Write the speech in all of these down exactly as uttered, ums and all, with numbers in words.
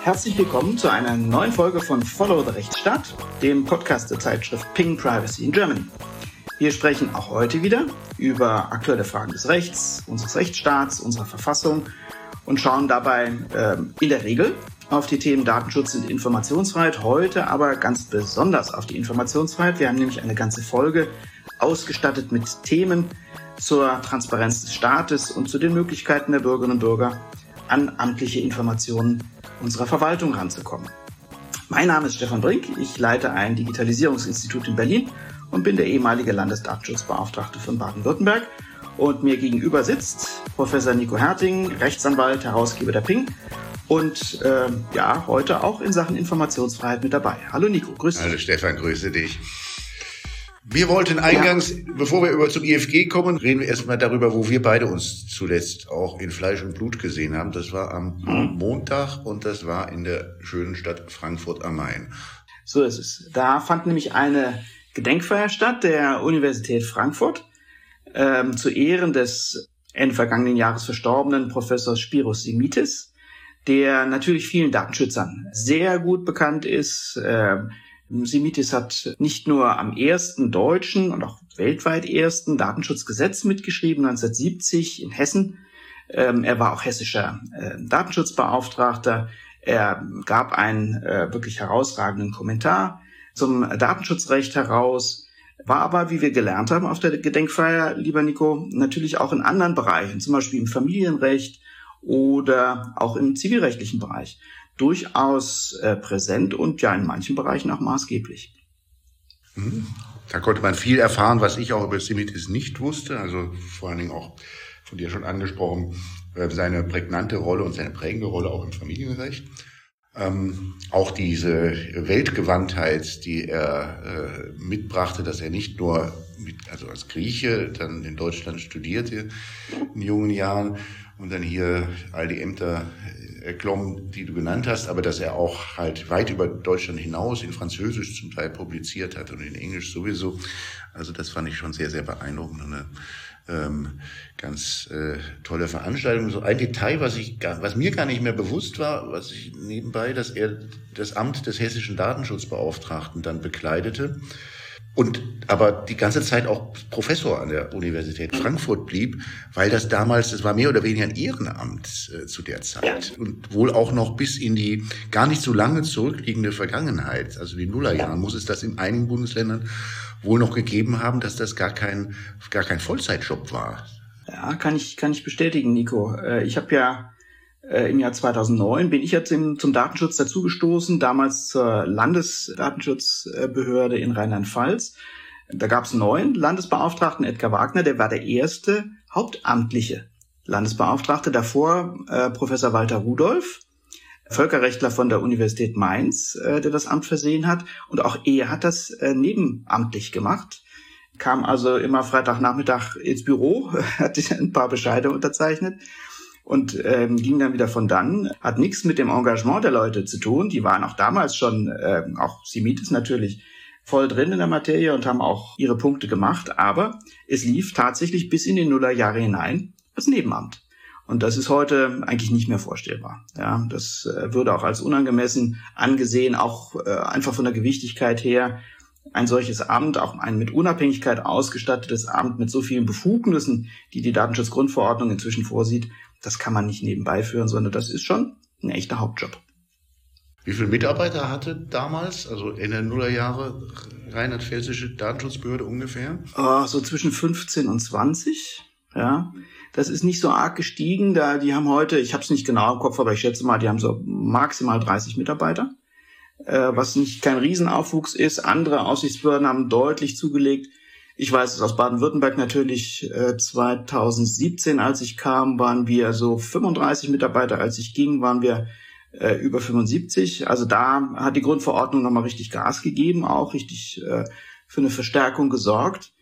Herzlich willkommen zu einer neuen Folge von Follow the Rechtsstaat, dem Podcast der Zeitschrift Ping Privacy in Germany. Wir sprechen auch heute wieder über aktuelle Fragen des Rechts, unseres Rechtsstaats, unserer Verfassung und schauen dabei äh, in der Regel auf die Themen Datenschutz und Informationsfreiheit, heute aber ganz besonders auf die Informationsfreiheit. Wir haben nämlich eine ganze Folge ausgestattet mit Themen zur Transparenz des Staates und zu den Möglichkeiten der Bürgerinnen und Bürger, an amtliche Informationen unserer Verwaltung ranzukommen. Mein Name ist Stefan Brink, ich leite ein Digitalisierungsinstitut in Berlin und bin der ehemalige Landesdatenschutzbeauftragte von Baden-Württemberg. Und mir gegenüber sitzt Professor Nico Herting, Rechtsanwalt, Herausgeber der Ping und äh, ja, heute auch in Sachen Informationsfreiheit mit dabei. Hallo Nico, grüß dich. Hallo Stefan, grüße dich. Wir wollten eingangs, ja. bevor wir über zum I F G kommen, reden wir erstmal darüber, wo wir beide uns zuletzt auch in Fleisch und Blut gesehen haben. Das war am mhm. Montag und das war in der schönen Stadt Frankfurt am Main. So ist es. Da fand nämlich eine Gedenkfeier statt der Universität Frankfurt ähm, zu Ehren des Ende vergangenen Jahres verstorbenen Professors Spiros Simitis, der natürlich vielen Datenschützern sehr gut bekannt ist. Ähm, Simitis hat nicht nur am ersten deutschen und auch weltweit ersten Datenschutzgesetz mitgeschrieben, neunzehnhundertsiebzig in Hessen. Ähm, er war auch hessischer äh, Datenschutzbeauftragter. Er gab einen äh, wirklich herausragenden Kommentar zum Datenschutzrecht heraus, war aber, wie wir gelernt haben auf der Gedenkfeier, lieber Nico, natürlich auch in anderen Bereichen, zum Beispiel im Familienrecht oder auch im zivilrechtlichen Bereich, durchaus äh, präsent und ja in manchen Bereichen auch maßgeblich. Da konnte man viel erfahren, was ich auch über Simitis nicht wusste, also vor allen Dingen auch von dir schon angesprochen, äh, seine prägnante Rolle und seine prägende Rolle auch im Familienrecht. Ähm, auch diese Weltgewandtheit, die er äh, mitbrachte, dass er nicht nur mit, also als Grieche dann in Deutschland studierte in jungen Jahren und dann hier all die Ämter erklommen, die du genannt hast, aber dass er auch halt weit über Deutschland hinaus in Französisch zum Teil publiziert hat und in Englisch sowieso. Also das fand ich schon sehr, sehr beeindruckend und eine ähm, ganz äh, tolle Veranstaltung. So ein Detail, was ich gar, was mir gar nicht mehr bewusst war, was ich nebenbei, dass er das Amt des hessischen Datenschutzbeauftragten dann bekleidete und aber die ganze Zeit auch Professor an der Universität Frankfurt blieb, weil das damals, das war mehr oder weniger ein Ehrenamt äh, zu der Zeit und wohl auch noch bis in die gar nicht so lange zurückliegende Vergangenheit, also die Nullerjahren, muss es das in einigen Bundesländern wohl noch gegeben haben, dass das gar kein gar kein Vollzeitjob war. Ja, kann ich kann ich bestätigen, Nico. Äh, ich habe ja äh, im Jahr zweitausendneun bin ich jetzt im, zum Datenschutz dazugestoßen, damals zur Landesdatenschutzbehörde in Rheinland-Pfalz. Da gab es einen neuen Landesbeauftragten, Edgar Wagner, der war der erste hauptamtliche Landesbeauftragte. Davor äh, Professor Walter Rudolph, Völkerrechtler von der Universität Mainz, äh, der das Amt versehen hat. Und auch er hat das äh, nebenamtlich gemacht, kam also immer Freitagnachmittag ins Büro, hat ein paar Bescheide unterzeichnet und ähm, ging dann wieder von dann. Hat nichts mit dem Engagement der Leute zu tun. Die waren auch damals schon, äh, auch Simitis natürlich, voll drin in der Materie und haben auch ihre Punkte gemacht. Aber es lief tatsächlich bis in die Nullerjahre hinein als Nebenamt. Und das ist heute eigentlich nicht mehr vorstellbar. Ja, das äh, würde auch als unangemessen angesehen, auch äh, einfach von der Gewichtigkeit her. Ein solches Amt, auch ein mit Unabhängigkeit ausgestattetes Amt mit so vielen Befugnissen, die die Datenschutzgrundverordnung inzwischen vorsieht, das kann man nicht nebenbei führen, sondern das ist schon ein echter Hauptjob. Wie viele Mitarbeiter hatte damals, also in der Nullerjahre, rheinland-pfälzische Datenschutzbehörde ungefähr? Oh, so zwischen fünfzehn und zwanzig, ja. Das ist nicht so arg gestiegen, da die haben heute, ich habe es nicht genau im Kopf, aber ich schätze mal, die haben so maximal dreißig Mitarbeiter, äh, was nicht kein Riesenaufwuchs ist. Andere Aufsichtsbehörden haben deutlich zugelegt. Ich weiß es aus Baden-Württemberg natürlich, äh, zweitausendsiebzehn, als ich kam, waren wir so fünfunddreißig Mitarbeiter. Als ich ging, waren wir äh, über fünfundsiebzig. Also da hat die Grundverordnung nochmal richtig Gas gegeben, auch richtig äh, für eine Verstärkung gesorgt.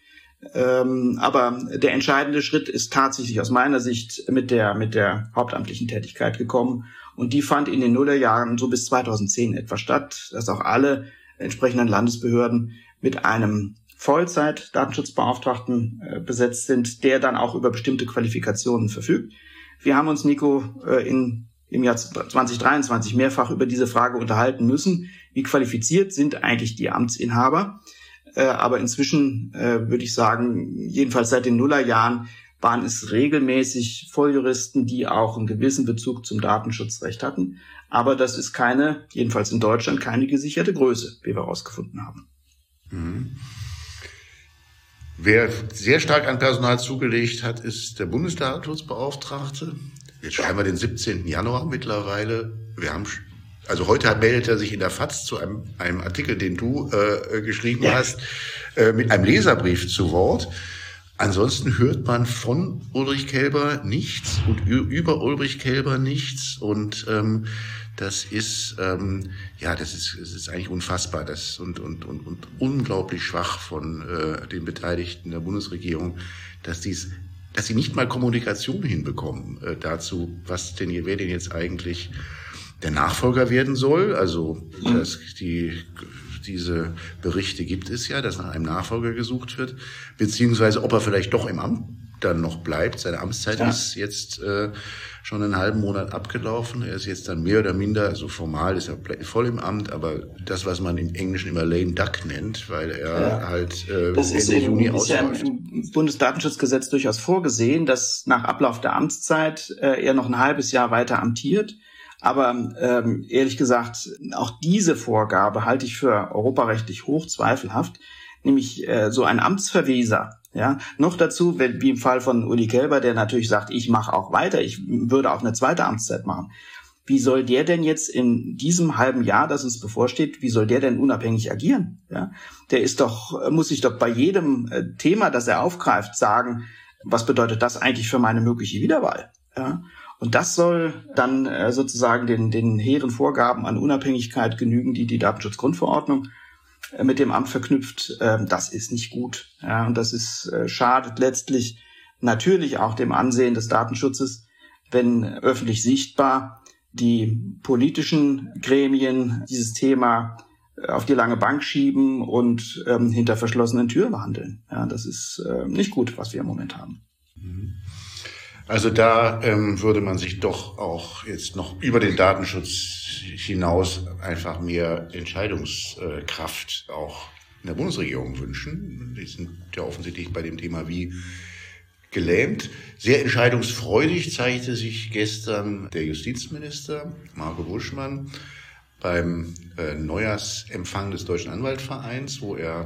Ähm, aber der entscheidende Schritt ist tatsächlich aus meiner Sicht mit der mit der hauptamtlichen Tätigkeit gekommen. Und die fand in den Nullerjahren so bis zweitausendzehn etwa statt, dass auch alle entsprechenden Landesbehörden mit einem Vollzeit-Datenschutzbeauftragten äh, besetzt sind, der dann auch über bestimmte Qualifikationen verfügt. Wir haben uns, Nico, äh, in im Jahr zwanzig dreiundzwanzig mehrfach über diese Frage unterhalten müssen. Wie qualifiziert sind eigentlich die Amtsinhaber? Äh, aber inzwischen äh, würde ich sagen, jedenfalls seit den Nullerjahren waren es regelmäßig Volljuristen, die auch einen gewissen Bezug zum Datenschutzrecht hatten. Aber das ist keine, jedenfalls in Deutschland, keine gesicherte Größe, wie wir herausgefunden haben. Mhm. Wer sehr stark an Personal zugelegt hat, ist der Bundesdatenschutzbeauftragte. Jetzt schreiben wir den siebzehnten Januar mittlerweile. Wir haben, also heute meldet er sich in der FAZ zu einem, einem Artikel, den du äh, geschrieben ja. hast, äh, mit einem Leserbrief zu Wort. Ansonsten hört man von Ulrich Kelber nichts und über Ulrich Kelber nichts. Und ähm, das ist ähm, ja, das ist, das ist eigentlich unfassbar, das und und und, und unglaublich schwach von äh, den Beteiligten der Bundesregierung, dass dies, dass sie nicht mal Kommunikation hinbekommen äh, dazu, was denn wer denn jetzt eigentlich der Nachfolger werden soll. Also dass die diese Berichte gibt es ja, dass nach einem Nachfolger gesucht wird, beziehungsweise ob er vielleicht doch im Amt dann noch bleibt. Seine Amtszeit ja. ist jetzt äh, schon einen halben Monat abgelaufen. Er ist jetzt dann mehr oder minder, also formal ist er voll im Amt, aber das, was man im Englischen immer lame duck nennt, weil er ja. halt äh, das ist Ende im, Juni ist ja ausläuft. Im Bundesdatenschutzgesetz durchaus vorgesehen, dass nach Ablauf der Amtszeit äh, er noch ein halbes Jahr weiter amtiert. Aber ähm, ehrlich gesagt, auch diese Vorgabe halte ich für europarechtlich hoch zweifelhaft, nämlich äh, so ein Amtsverweser. Ja, noch dazu, wenn, wie im Fall von Uli Kelber, der natürlich sagt, ich mache auch weiter, ich würde auch eine zweite Amtszeit machen. Wie soll der denn jetzt in diesem halben Jahr, das uns bevorsteht, wie soll der denn unabhängig agieren? Ja, der ist doch, muss sich doch bei jedem äh, Thema, das er aufgreift, sagen, was bedeutet das eigentlich für meine mögliche Wiederwahl? Ja. Und das soll dann äh, sozusagen den, den hehren Vorgaben an Unabhängigkeit genügen, die die Datenschutzgrundverordnung äh, mit dem Amt verknüpft. Äh, das ist nicht gut. Ja, und das ist äh, schadet letztlich natürlich auch dem Ansehen des Datenschutzes, wenn öffentlich sichtbar die politischen Gremien dieses Thema äh, auf die lange Bank schieben und ähm, hinter verschlossenen Türen behandeln. Ja, das ist äh, nicht gut, was wir im Moment haben. Mhm. Also da ähm, würde man sich doch auch jetzt noch über den Datenschutz hinaus einfach mehr Entscheidungskraft auch in der Bundesregierung wünschen. Die sind ja offensichtlich bei dem Thema wie gelähmt. Sehr entscheidungsfreudig zeigte sich gestern der Justizminister Marco Buschmann beim äh, Neujahrsempfang des Deutschen Anwaltvereins, wo er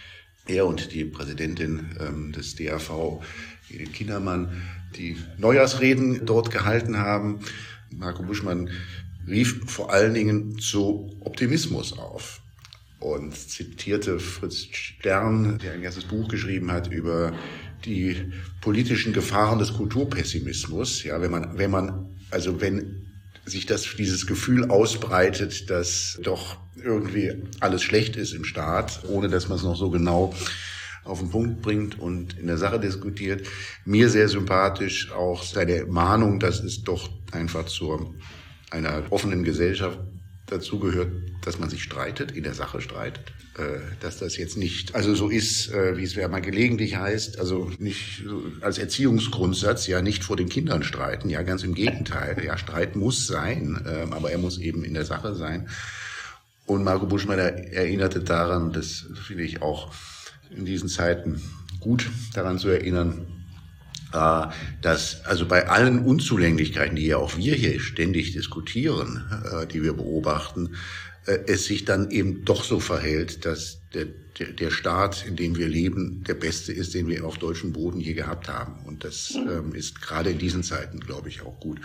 er und die Präsidentin ähm, des D A V, Edith Kindermann, die Neujahrsreden dort gehalten haben. Marco Buschmann rief vor allen Dingen zu Optimismus auf und zitierte Fritz Stern, der ein ganzes Buch geschrieben hat über die politischen Gefahren des Kulturpessimismus. Ja, wenn man, wenn man, also wenn sich das, dieses Gefühl ausbreitet, dass doch irgendwie alles schlecht ist im Staat, ohne dass man es noch so genau auf den Punkt bringt und in der Sache diskutiert. Mir sehr sympathisch auch seine Mahnung, dass es doch einfach zu einer offenen Gesellschaft dazugehört, dass man sich streitet, in der Sache streitet. Äh, dass das jetzt nicht, also so ist, äh, wie es ja mal gelegentlich heißt, also nicht so als Erziehungsgrundsatz, ja nicht vor den Kindern streiten, ja ganz im Gegenteil. Ja, Streit muss sein, äh, aber er muss eben in der Sache sein. Und Marco Buschmann erinnerte daran, das finde ich auch in diesen Zeiten gut daran zu erinnern, äh, dass also bei allen Unzulänglichkeiten, die ja auch wir hier ständig diskutieren, äh, die wir beobachten, äh, es sich dann eben doch so verhält, dass der, der, der Staat, in dem wir leben, der beste ist, den wir auf deutschem Boden je gehabt haben. Und das ähm, ist gerade in diesen Zeiten, glaube ich, auch gut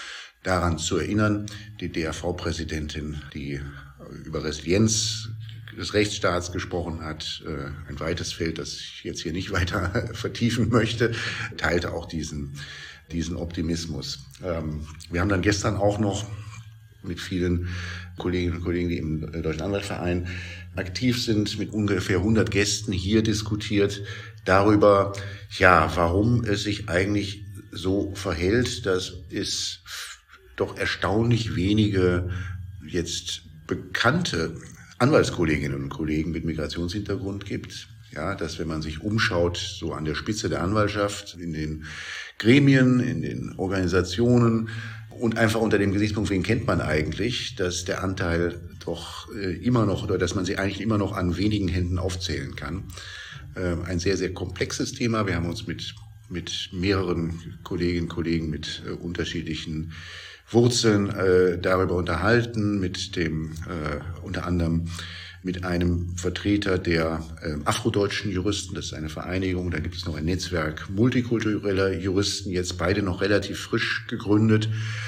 daran zu erinnern. Die D A V-Präsidentin, die über Resilienz des Rechtsstaats gesprochen hat, ein weites Feld, das ich jetzt hier nicht weiter vertiefen möchte, teilte auch diesen, diesen Optimismus. Wir haben dann gestern auch noch mit vielen Kolleginnen und Kollegen, die im Deutschen Anwaltverein aktiv sind, mit ungefähr hundert Gästen hier diskutiert darüber, ja, warum es sich eigentlich so verhält, dass es doch erstaunlich wenige jetzt bekannte Anwaltskolleginnen und Kollegen mit Migrationshintergrund gibt. Ja, dass wenn man sich umschaut, so an der Spitze der Anwaltschaft, in den Gremien, in den Organisationen und einfach unter dem Gesichtspunkt, wen kennt man eigentlich, dass der Anteil doch äh, immer noch, oder dass man sie eigentlich immer noch an wenigen Händen aufzählen kann. Äh, ein sehr, sehr komplexes Thema. Wir haben uns mit, mit mehreren Kolleginnen und Kollegen mit äh, unterschiedlichen Wurzeln äh, darüber unterhalten, mit dem äh, unter anderem mit einem Vertreter der äh, afrodeutschen Juristen, das ist eine Vereinigung, da gibt es noch ein Netzwerk multikultureller Juristen, jetzt beide noch relativ frisch gegründet.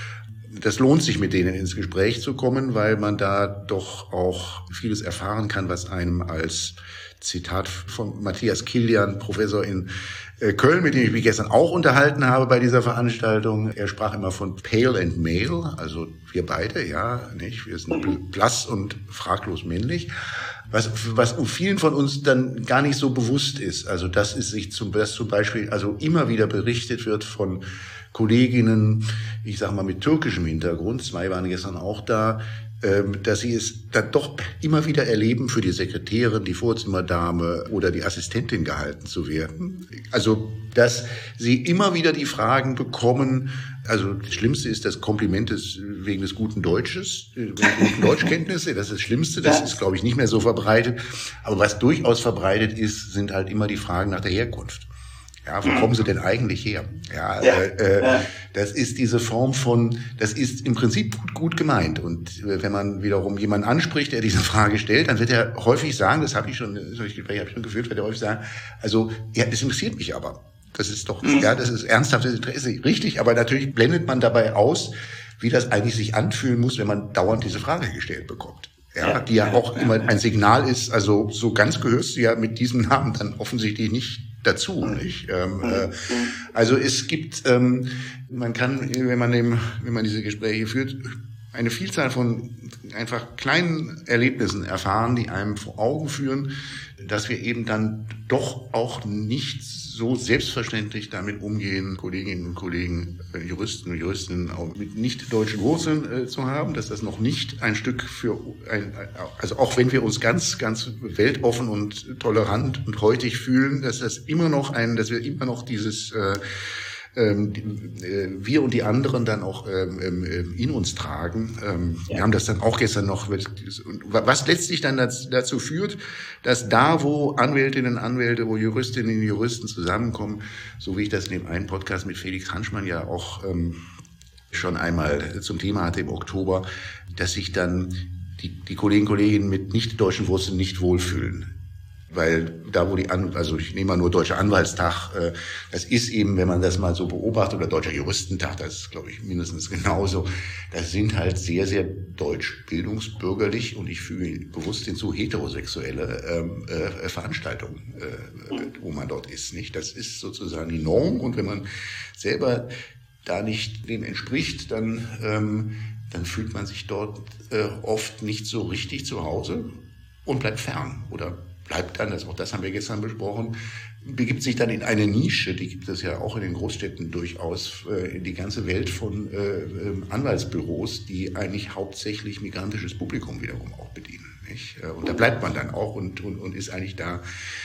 Das lohnt sich, mit denen ins Gespräch zu kommen, weil man da doch auch vieles erfahren kann, was einem als Zitat von Matthias Kilian, Professor in Köln, mit dem ich mich gestern auch unterhalten habe bei dieser Veranstaltung. Er sprach immer von pale and male, also wir beide, ja, nicht? Wir sind blass und fraglos männlich. Was, was vielen von uns dann gar nicht so bewusst ist. Also, dass es sich zum, dass zum Beispiel, also immer wieder berichtet wird von Kolleginnen, ich sag mal mit türkischem Hintergrund, zwei waren gestern auch da, dass sie es dann doch immer wieder erleben, für die Sekretärin, die Vorzimmerdame oder die Assistentin gehalten zu werden. Also, dass sie immer wieder die Fragen bekommen, also das Schlimmste ist das Kompliment des, wegen des guten Deutsches, wegen guten Deutschkenntnisse, das ist das Schlimmste, das ist, glaube ich, nicht mehr so verbreitet. Aber was durchaus verbreitet ist, sind halt immer die Fragen nach der Herkunft. Ja, wo kommen sie denn eigentlich her? Ja, ja, äh, ja. Das ist diese Form von, das ist im Prinzip gut, gut gemeint. Und äh, wenn man wiederum jemanden anspricht, der diese Frage stellt, dann wird er häufig sagen, das habe ich schon, solche Gespräche habe ich schon geführt, wird er häufig sagen, also, ja, das interessiert mich aber. Das ist doch, mhm. ja, das ist ernsthaftes Interesse, richtig. Aber natürlich blendet man dabei aus, wie das eigentlich sich anfühlen muss, wenn man dauernd diese Frage gestellt bekommt. Ja, ja die ja, ja auch ja, immer ein Signal ist, also so ganz gehörst du ja mit diesem Namen dann offensichtlich nicht dazu, nicht? Ähm, äh, also es gibt, ähm, man kann, wenn man dem, wenn man diese Gespräche führt, eine Vielzahl von einfach kleinen Erlebnissen erfahren, die einem vor Augen führen, dass wir eben dann doch auch nicht so selbstverständlich damit umgehen, Kolleginnen und Kollegen, Juristen und Juristinnen auch mit nicht deutschen Wurzeln äh, zu haben, dass das noch nicht ein Stück für ein, also auch wenn wir uns ganz, ganz weltoffen und tolerant und heutig fühlen, dass das immer noch ein, dass wir immer noch dieses äh, Ähm, äh, wir und die anderen dann auch ähm, ähm, in uns tragen. Ähm, ja. Wir haben das dann auch gestern noch, was letztlich dann dazu führt, dass da, wo Anwältinnen und Anwälte, wo Juristinnen und Juristen zusammenkommen, so wie ich das in dem einen Podcast mit Felix Hanschmann ja auch ähm, schon einmal zum Thema hatte im Oktober, dass sich dann die, die Kollegen und Kolleginnen mit nicht deutschen Wurzeln nicht wohlfühlen. Weil da, wo die, An also ich nehme mal nur Deutscher Anwaltstag, äh, das ist eben, wenn man das mal so beobachtet, oder Deutscher Juristentag, das ist, glaube ich, mindestens genauso, das sind halt sehr, sehr deutsch bildungsbürgerlich und ich füge bewusst hinzu heterosexuelle ähm, äh, Veranstaltungen, äh, wo man dort ist, nicht? Das ist sozusagen die Norm und wenn man selber da nicht dem entspricht, dann, ähm, dann fühlt man sich dort äh, oft nicht so richtig zu Hause und bleibt fern oder bleibt dann, das, auch das haben wir gestern besprochen, begibt sich dann in eine Nische, die gibt es ja auch in den Großstädten durchaus, äh, in die ganze Welt von äh, Anwaltsbüros, die eigentlich hauptsächlich migrantisches Publikum wiederum auch bedienen. Nicht? Und da bleibt man dann auch und, und, und ist eigentlich da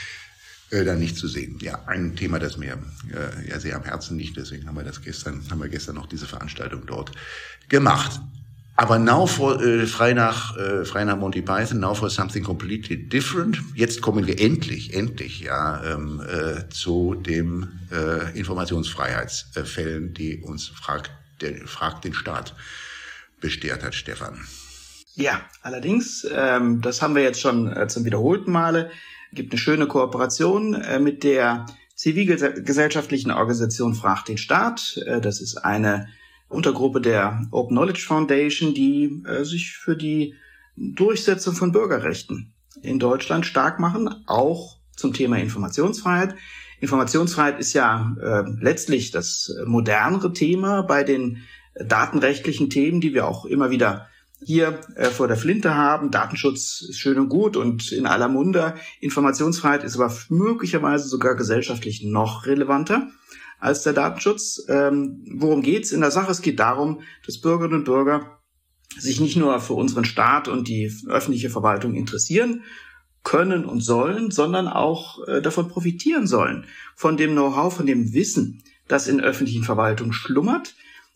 äh, dann nicht zu sehen. Ja, ein Thema, das mir äh, ja sehr am Herzen liegt, deswegen haben wir das gestern, haben wir gestern noch diese Veranstaltung dort gemacht. Aber now for, äh, frei nach, äh, frei nach Monty Python, now for something completely different. Jetzt kommen wir endlich, endlich, ja, ähm, äh, zu dem äh, Informationsfreiheitsfällen, die uns fragt, der, fragt den Staat bestehrt hat, Stefan. Ja, allerdings, ähm, das haben wir jetzt schon äh, zum wiederholten Male. Es gibt eine schöne Kooperation äh, mit der zivilgesellschaftlichen Organisation Fragt den Staat. Äh, das ist eine Untergruppe der Open Knowledge Foundation, die äh, sich für die Durchsetzung von Bürgerrechten in Deutschland stark machen, auch zum Thema Informationsfreiheit. Informationsfreiheit ist ja äh, letztlich das modernere Thema bei den datenrechtlichen Themen, die wir auch immer wieder hier äh, vor der Flinte haben. Datenschutz ist schön und gut und in aller Munde. Informationsfreiheit ist aber möglicherweise sogar gesellschaftlich noch relevanter als der Datenschutz. Ähm, worum geht's in der Sache? Es geht darum, dass Bürgerinnen und Bürger sich nicht nur für unseren Staat und die öffentliche Verwaltung interessieren können und sollen, sondern auch äh, davon profitieren sollen. Von dem Know-how, von dem Wissen, das in öffentlichen Verwaltungen schlummert.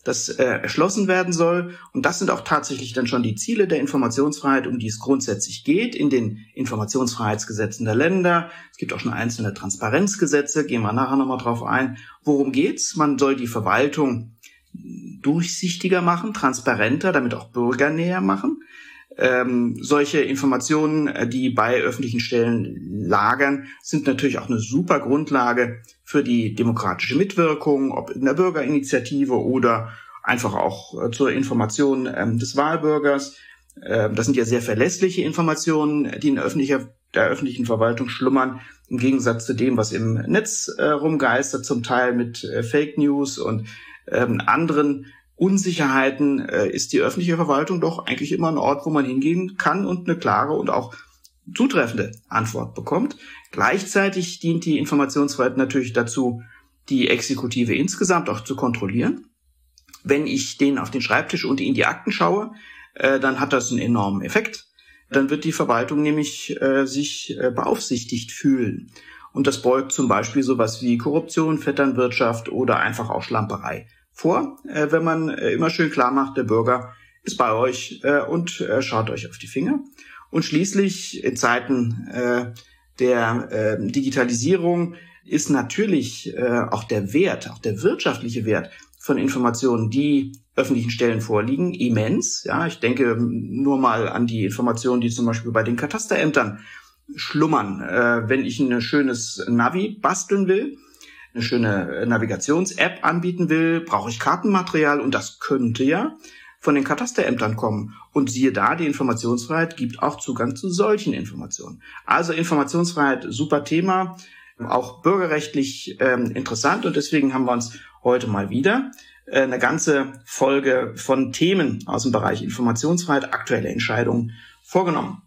das äh, erschlossen werden soll. Und das sind auch tatsächlich dann schon die Ziele der Informationsfreiheit, um die es grundsätzlich geht, in den Informationsfreiheitsgesetzen der Länder. Es gibt auch schon einzelne Transparenzgesetze, gehen wir nachher nochmal drauf ein. Worum geht's? Man soll die Verwaltung durchsichtiger machen, transparenter, damit auch bürgernäher machen. Ähm, solche Informationen, die bei öffentlichen Stellen lagern, sind natürlich auch eine super Grundlage für die demokratische Mitwirkung, ob in der Bürgerinitiative oder einfach auch äh, zur Information ähm, des Wahlbürgers. Äh, das sind ja sehr verlässliche Informationen, die in öffentlicher, der öffentlichen Verwaltung schlummern, im Gegensatz zu dem, was im Netz äh, rumgeistert, zum Teil mit äh, Fake News und ähm, anderen Unsicherheiten, äh, ist die öffentliche Verwaltung doch eigentlich immer ein Ort, wo man hingehen kann und eine klare und auch zutreffende Antwort bekommt. Gleichzeitig dient die Informationsfreiheit natürlich dazu, die Exekutive insgesamt auch zu kontrollieren. Wenn ich denen auf den Schreibtisch und in die Akten schaue, äh, dann hat das einen enormen Effekt. Dann wird die Verwaltung nämlich äh, sich äh, beaufsichtigt fühlen. Und das beugt zum Beispiel sowas wie Korruption, Vetternwirtschaft oder einfach auch Schlamperei vor, äh, wenn man äh, immer schön klar macht, der Bürger ist bei euch äh, und äh, schaut euch auf die Finger. Und schließlich in Zeiten äh, der äh, Digitalisierung ist natürlich äh, auch der Wert, auch der wirtschaftliche Wert von Informationen, die öffentlichen Stellen vorliegen, immens. Ja, ich denke nur mal an die Informationen, die zum Beispiel bei den Katasterämtern schlummern. Äh, wenn ich ein schönes Navi basteln will, eine schöne Navigations-App anbieten will, brauche ich Kartenmaterial und das könnte ja von den Katasterämtern kommen. Und siehe da, die Informationsfreiheit gibt auch Zugang zu solchen Informationen. Also Informationsfreiheit, super Thema, auch bürgerrechtlich ähm, interessant und deswegen haben wir uns heute mal wieder äh, eine ganze Folge von Themen aus dem Bereich Informationsfreiheit, aktuelle Entscheidungen vorgenommen.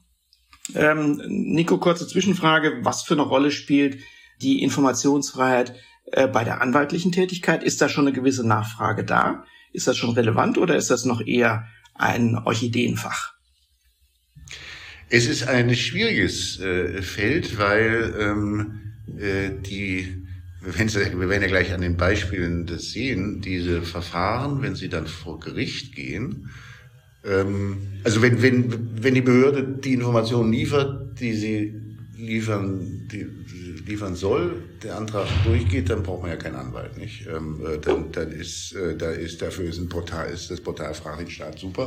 Ähm, Nico, kurze Zwischenfrage, was für eine Rolle spielt die Informationsfreiheit äh, bei der anwaltlichen Tätigkeit? Ist da schon eine gewisse Nachfrage da? Ist das schon relevant oder ist das noch eher ein Orchideenfach? Es ist ein schwieriges äh, Feld, weil ähm, äh, die, wir werden ja gleich an den Beispielen das sehen, diese Verfahren, wenn sie dann vor Gericht gehen, ähm, also wenn, wenn, wenn die Behörde die Informationen liefert, die sie liefern, die liefern soll, der Antrag durchgeht, dann braucht man ja keinen Anwalt, nicht? Ähm, äh, dann, dann ist, äh, da ist dafür ist ein Portal, ist das Portal Frag den Staat super.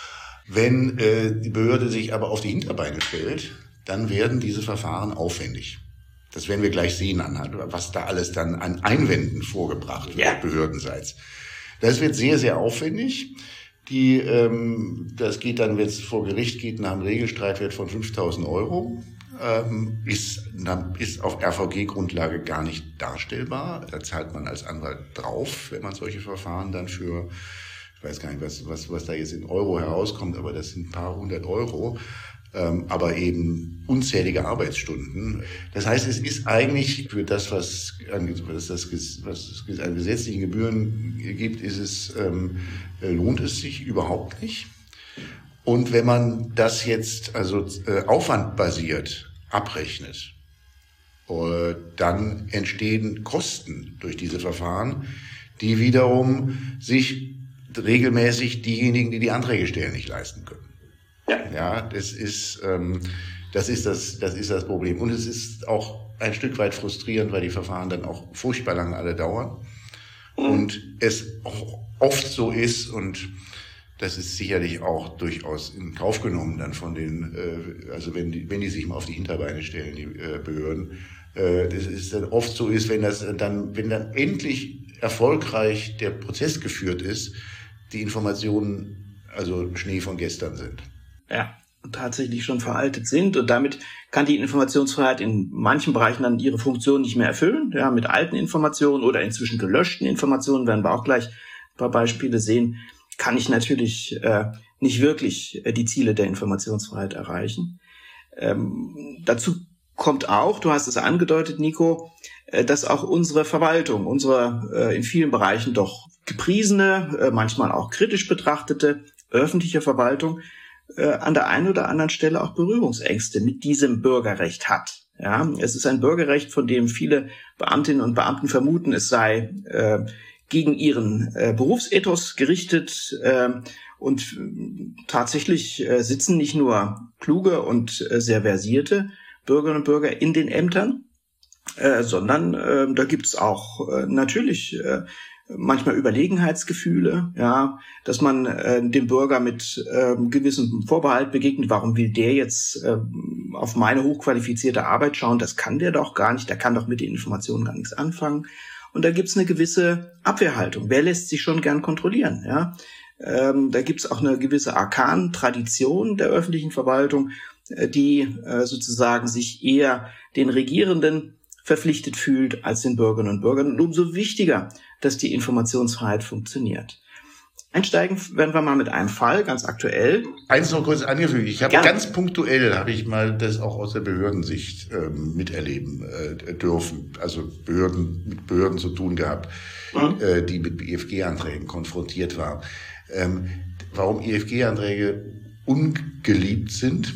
Wenn äh, die Behörde sich aber auf die Hinterbeine stellt, dann werden diese Verfahren aufwendig. Das werden wir gleich sehen anhand, was da alles dann an Einwänden vorgebracht wird, ja. Behördenseits. Das wird sehr, sehr aufwendig. Die, ähm, das geht dann, wenn es vor Gericht geht, nach einem Regelstreitwert von fünftausend Euro. Ähm, ist, ist auf R V G-Grundlage gar nicht darstellbar. Da zahlt man als Anwalt drauf, wenn man solche Verfahren dann für, ich weiß gar nicht, was, was, was da jetzt in Euro herauskommt, aber das sind ein paar hundert Euro, ähm, aber eben unzählige Arbeitsstunden. Das heißt, es ist eigentlich für das, was an, was das, was es an gesetzlichen Gebühren gibt, ist es, ähm, lohnt es sich überhaupt nicht. Und wenn man das jetzt also äh, aufwandbasiert abrechnet, äh, dann entstehen Kosten durch diese Verfahren, die wiederum sich regelmäßig diejenigen, die die Anträge stellen, nicht leisten können. Ja, ja, das ist ähm, das ist das das ist das Problem. Und es ist auch ein Stück weit frustrierend, weil die Verfahren dann auch furchtbar lange alle dauern und es auch oft so ist und das ist sicherlich auch durchaus in Kauf genommen dann von den, äh, also wenn die, wenn die sich mal auf die Hinterbeine stellen, die äh, Behörden. Äh, das ist dann oft so ist, wenn das dann, wenn dann endlich erfolgreich der Prozess geführt ist, die Informationen also Schnee von gestern sind. Ja, und tatsächlich schon veraltet sind und damit kann die Informationsfreiheit in manchen Bereichen dann ihre Funktion nicht mehr erfüllen. Ja, mit alten Informationen oder inzwischen gelöschten Informationen werden wir auch gleich ein paar Beispiele sehen. Kann ich natürlich äh, nicht wirklich äh, die Ziele der Informationsfreiheit erreichen. Ähm, dazu kommt auch, du hast es angedeutet, Nico, äh, dass auch unsere Verwaltung, unsere äh, in vielen Bereichen doch gepriesene, äh, manchmal auch kritisch betrachtete öffentliche Verwaltung äh, an der einen oder anderen Stelle auch Berührungsängste mit diesem Bürgerrecht hat. Ja, es ist ein Bürgerrecht, von dem viele Beamtinnen und Beamten vermuten, es sei äh, gegen ihren äh, Berufsethos gerichtet. Äh, und äh, tatsächlich äh, sitzen nicht nur kluge und äh, sehr versierte Bürgerinnen und Bürger in den Ämtern, äh, sondern äh, da gibt's auch äh, natürlich äh, manchmal Überlegenheitsgefühle, ja, dass man äh, dem Bürger mit äh, gewissem Vorbehalt begegnet. Warum will der jetzt äh, auf meine hochqualifizierte Arbeit schauen? Das kann der doch gar nicht. Der kann doch mit den Informationen gar nichts anfangen. Und da gibt's eine gewisse Abwehrhaltung. Wer lässt sich schon gern kontrollieren? Ja, ähm, da gibt's auch eine gewisse Arkan-Tradition der öffentlichen Verwaltung, äh, die äh, sozusagen sich eher den Regierenden verpflichtet fühlt als den Bürgerinnen und Bürgern. Und umso wichtiger, dass die Informationsfreiheit funktioniert. Einsteigen werden wir mal mit einem Fall, ganz aktuell. Eins noch kurz angefügt. Ich habe ja. ganz punktuell, habe ich mal das auch aus der Behördensicht ähm, miterleben äh, dürfen. Also Behörden mit Behörden zu tun gehabt, mhm. äh, die mit I F G-Anträgen konfrontiert waren. Ähm, warum I F G-Anträge ungeliebt sind.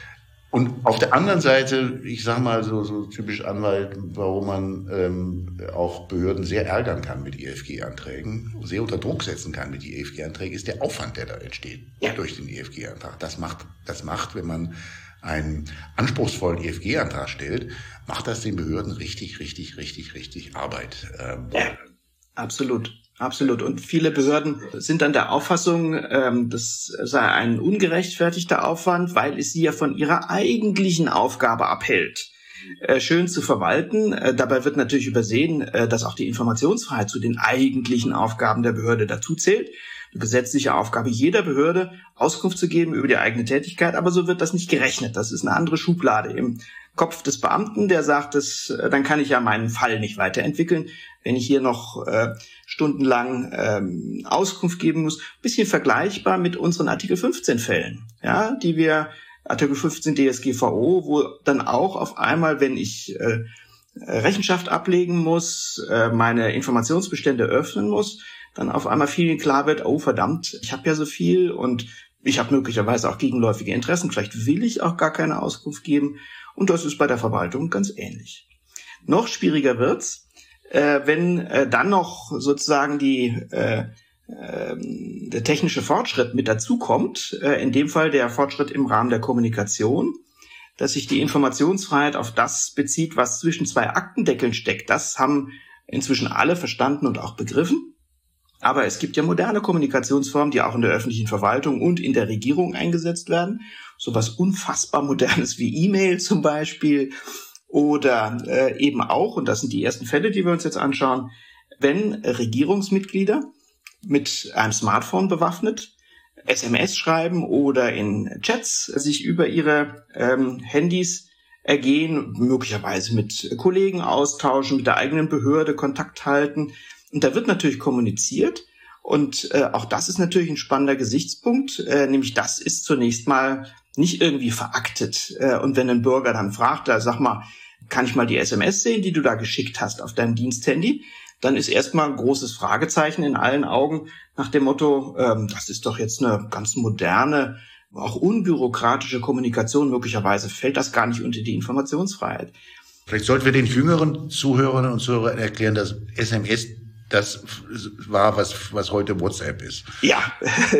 Und auf der anderen Seite, ich sage mal so, so typisch Anwalt, warum man ähm, auch Behörden sehr ärgern kann mit I F G-Anträgen, sehr unter Druck setzen kann mit I F G-Anträgen, ist der Aufwand, der da entsteht ja. durch den I F G-Antrag. Das macht, das macht, wenn man einen anspruchsvollen I F G-Antrag stellt, macht das den Behörden richtig, richtig, richtig, richtig Arbeit. Ähm, ja, absolut. Absolut. Und viele Behörden sind dann der Auffassung, ähm, das sei ein ungerechtfertigter Aufwand, weil es sie ja von ihrer eigentlichen Aufgabe abhält, äh, schön zu verwalten. Äh, dabei wird natürlich übersehen, äh, dass auch die Informationsfreiheit zu den eigentlichen Aufgaben der Behörde dazu zählt. Eine gesetzliche Aufgabe jeder Behörde, Auskunft zu geben über die eigene Tätigkeit, aber so wird das nicht gerechnet. Das ist eine andere Schublade im Kopf des Beamten, der sagt, das, dann kann ich ja meinen Fall nicht weiterentwickeln, wenn ich hier noch äh, stundenlang ähm, Auskunft geben muss. Bisschen vergleichbar mit unseren Artikel fünfzehn Fällen, ja, die wir, Artikel fünfzehn D S G V O, wo dann auch auf einmal, wenn ich äh, Rechenschaft ablegen muss, äh, meine Informationsbestände öffnen muss, dann auf einmal vielen klar wird, oh verdammt, ich habe ja so viel und ich habe möglicherweise auch gegenläufige Interessen, vielleicht will ich auch gar keine Auskunft geben. Und das ist bei der Verwaltung ganz ähnlich. Noch schwieriger wird's, äh, wenn äh, dann noch sozusagen die äh, äh, der technische Fortschritt mit dazukommt, äh, in dem Fall der Fortschritt im Rahmen der Kommunikation, dass sich die Informationsfreiheit auf das bezieht, was zwischen zwei Aktendeckeln steckt. Das haben inzwischen alle verstanden und auch begriffen. Aber es gibt ja moderne Kommunikationsformen, die auch in der öffentlichen Verwaltung und in der Regierung eingesetzt werden. So was unfassbar Modernes wie E-Mail zum Beispiel. Oder äh, eben auch, und das sind die ersten Fälle, die wir uns jetzt anschauen, wenn Regierungsmitglieder mit einem Smartphone bewaffnet S M S schreiben oder in Chats sich über ihre ähm, Handys ergehen, möglicherweise mit Kollegen austauschen, mit der eigenen Behörde Kontakt halten. Und da wird natürlich kommuniziert und äh, auch das ist natürlich ein spannender Gesichtspunkt, äh, nämlich das ist zunächst mal nicht irgendwie veraktet. Äh, und wenn ein Bürger dann fragt, da sag mal, kann ich mal die S M S sehen, die du da geschickt hast auf deinem Diensthandy, dann ist erstmal ein großes Fragezeichen in allen Augen nach dem Motto, ähm, das ist doch jetzt eine ganz moderne, auch unbürokratische Kommunikation, möglicherweise fällt das gar nicht unter die Informationsfreiheit. Vielleicht sollten wir den jüngeren Zuhörerinnen und Zuhörern erklären, dass S M S das war, was, was heute WhatsApp ist. Ja,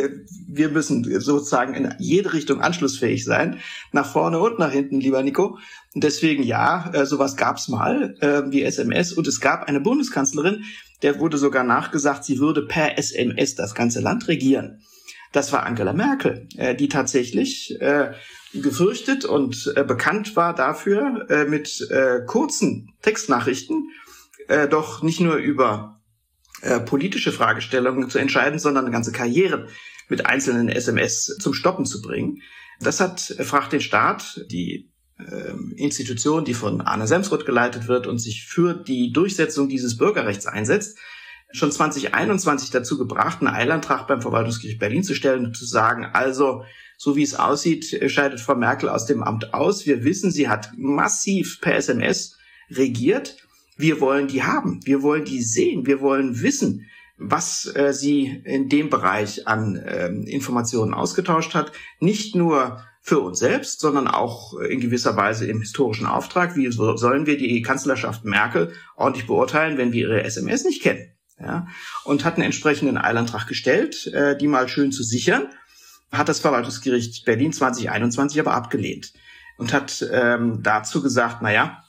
wir müssen sozusagen in jede Richtung anschlussfähig sein, nach vorne und nach hinten, lieber Nico. Und deswegen, ja, sowas gab's mal, wie S M S. Und es gab eine Bundeskanzlerin, der wurde sogar nachgesagt, sie würde per S M S das ganze Land regieren. Das war Angela Merkel, die tatsächlich gefürchtet und bekannt war dafür, mit kurzen Textnachrichten doch nicht nur über Äh, politische Fragestellungen zu entscheiden, sondern eine ganze Karriere mit einzelnen S M S zum Stoppen zu bringen. Das hat äh, Fragt den Staat, die äh, Institution, die von Arne Semsrott geleitet wird und sich für die Durchsetzung dieses Bürgerrechts einsetzt, schon zwanzig einundzwanzig dazu gebracht, einen Eilantrag beim Verwaltungsgericht Berlin zu stellen und zu sagen, also so wie es aussieht, scheidet Frau Merkel aus dem Amt aus. Wir wissen, sie hat massiv per S M S regiert. Wir wollen die haben, wir wollen die sehen, wir wollen wissen, was äh, sie in dem Bereich an ähm, Informationen ausgetauscht hat. Nicht nur für uns selbst, sondern auch in gewisser Weise im historischen Auftrag. Wie so, sollen wir die Kanzlerschaft Merkel ordentlich beurteilen, wenn wir ihre S M S nicht kennen? ja, und hat einen entsprechenden Eilantrag gestellt, äh, die mal schön zu sichern, hat das Verwaltungsgericht Berlin zwanzig einundzwanzig aber abgelehnt und hat ähm, dazu gesagt, na ja,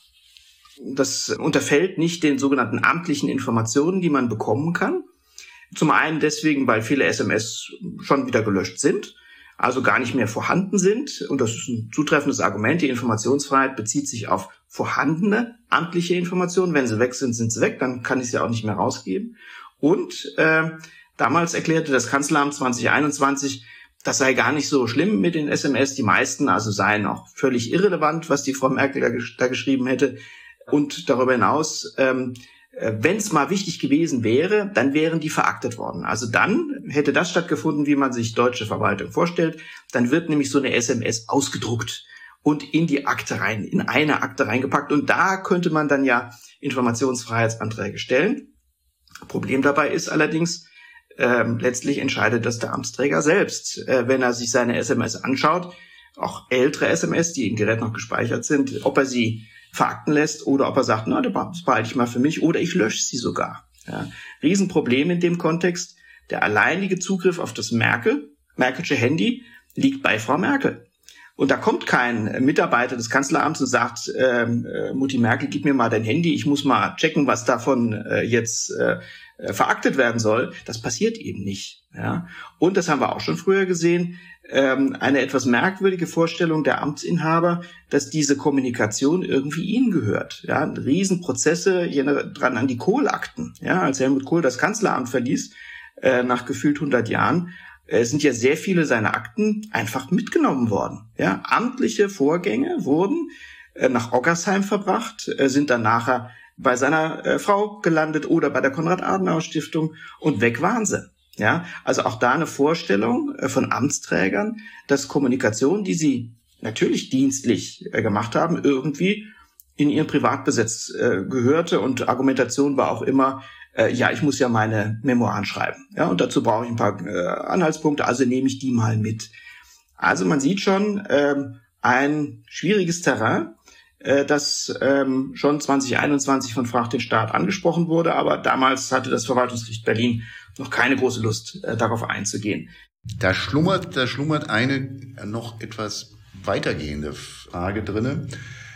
das unterfällt nicht den sogenannten amtlichen Informationen, die man bekommen kann. Zum einen deswegen, weil viele S M S schon wieder gelöscht sind, also gar nicht mehr vorhanden sind. Und das ist ein zutreffendes Argument. Die Informationsfreiheit bezieht sich auf vorhandene amtliche Informationen. Wenn sie weg sind, sind sie weg. Dann kann ich sie auch nicht mehr rausgeben. Und äh, damals erklärte das Kanzleramt zwanzig einundzwanzig, das sei gar nicht so schlimm mit den S M S. Die meisten also seien auch völlig irrelevant, was die Frau Merkel da, da geschrieben hätte. Und darüber hinaus, ähm, wenn es mal wichtig gewesen wäre, dann wären die veraktet worden. Also dann hätte das stattgefunden, wie man sich deutsche Verwaltung vorstellt. Dann wird nämlich so eine S M S ausgedruckt und in die Akte rein, in eine Akte reingepackt. Und da könnte man dann ja Informationsfreiheitsanträge stellen. Problem dabei ist allerdings, äh, letztlich entscheidet das der Amtsträger selbst. Äh, wenn er sich seine S M S anschaut, auch ältere S M S, die im Gerät noch gespeichert sind, ob er sie verakten lässt oder ob er sagt, na, das behalte ich mal für mich oder ich lösche sie sogar. Ja. Riesenproblem in dem Kontext. Der alleinige Zugriff auf das Merkel, Merkelsche Handy liegt bei Frau Merkel. Und da kommt kein Mitarbeiter des Kanzleramts und sagt, ähm, äh, Mutti Merkel, gib mir mal dein Handy, ich muss mal checken, was davon äh, jetzt äh, veraktet werden soll. Das passiert eben nicht. Ja. Und das haben wir auch schon früher gesehen, ähm, eine etwas merkwürdige Vorstellung der Amtsinhaber, dass diese Kommunikation irgendwie ihnen gehört. Ja, Riesenprozesse, hier dran an die Kohl-Akten. Ja, als Helmut Kohl das Kanzleramt verließ, äh, nach gefühlt hundert Jahren, äh, sind ja sehr viele seiner Akten einfach mitgenommen worden. Ja, amtliche Vorgänge wurden äh, nach Oggersheim verbracht, äh, sind dann nachher bei seiner äh, Frau gelandet oder bei der Konrad-Adenauer-Stiftung und weg waren sie. Ja, also auch da eine Vorstellung äh, von Amtsträgern, dass Kommunikation, die sie natürlich dienstlich äh, gemacht haben, irgendwie in ihren Privatbesitz äh, gehörte und Argumentation war auch immer, äh, ja, ich muss ja meine Memoiren schreiben. Ja, und dazu brauche ich ein paar äh, Anhaltspunkte, also nehme ich die mal mit. Also man sieht schon ähm, ein schwieriges Terrain, das ähm, schon zwanzig einundzwanzig von Frag den Staat angesprochen wurde, aber damals hatte das Verwaltungsgericht Berlin noch keine große Lust, äh, darauf einzugehen. Da schlummert, da schlummert eine noch etwas weitergehende Frage drinne,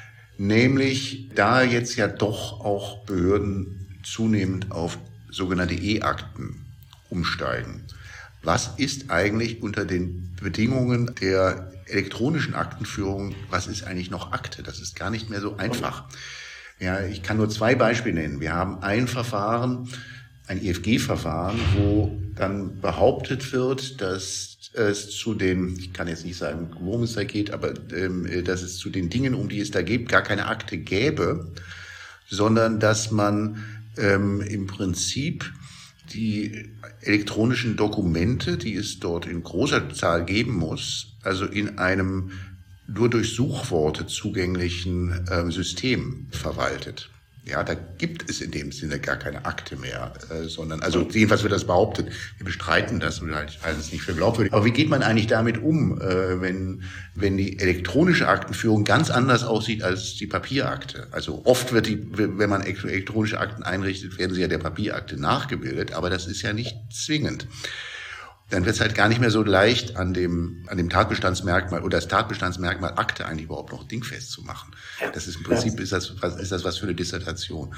nämlich da jetzt ja doch auch Behörden zunehmend auf sogenannte E-Akten umsteigen. Was ist eigentlich unter den Bedingungen der elektronischen Aktenführung, was ist eigentlich noch Akte? Das ist gar nicht mehr so einfach. Ja, ich kann nur zwei Beispiele nennen. Wir haben ein Verfahren, ein E F G-Verfahren, wo dann behauptet wird, dass es zu den, ich kann jetzt nicht sagen, worum es da geht, aber ähm, dass es zu den Dingen, um die es da geht, gar keine Akte gäbe, sondern dass man ähm, im Prinzip die elektronischen Dokumente, die es dort in großer Zahl geben muss, also in einem nur durch Suchworte zugänglichen äh, System verwaltet. Ja, da gibt es in dem Sinne gar keine Akte mehr, äh, sondern, also jedenfalls wird das behauptet. Wir bestreiten das und halten es nicht für glaubwürdig. Aber wie geht man eigentlich damit um, äh, wenn wenn die elektronische Aktenführung ganz anders aussieht als die Papierakte? Also oft wird die, wenn man elektronische Akten einrichtet, werden sie ja der Papierakte nachgebildet, aber das ist ja nicht zwingend. Dann wird es halt gar nicht mehr so leicht, an dem an dem Tatbestandsmerkmal oder das Tatbestandsmerkmal Akte eigentlich überhaupt noch dingfest zu machen. Das ist im Prinzip ist das was ist das was für eine Dissertation.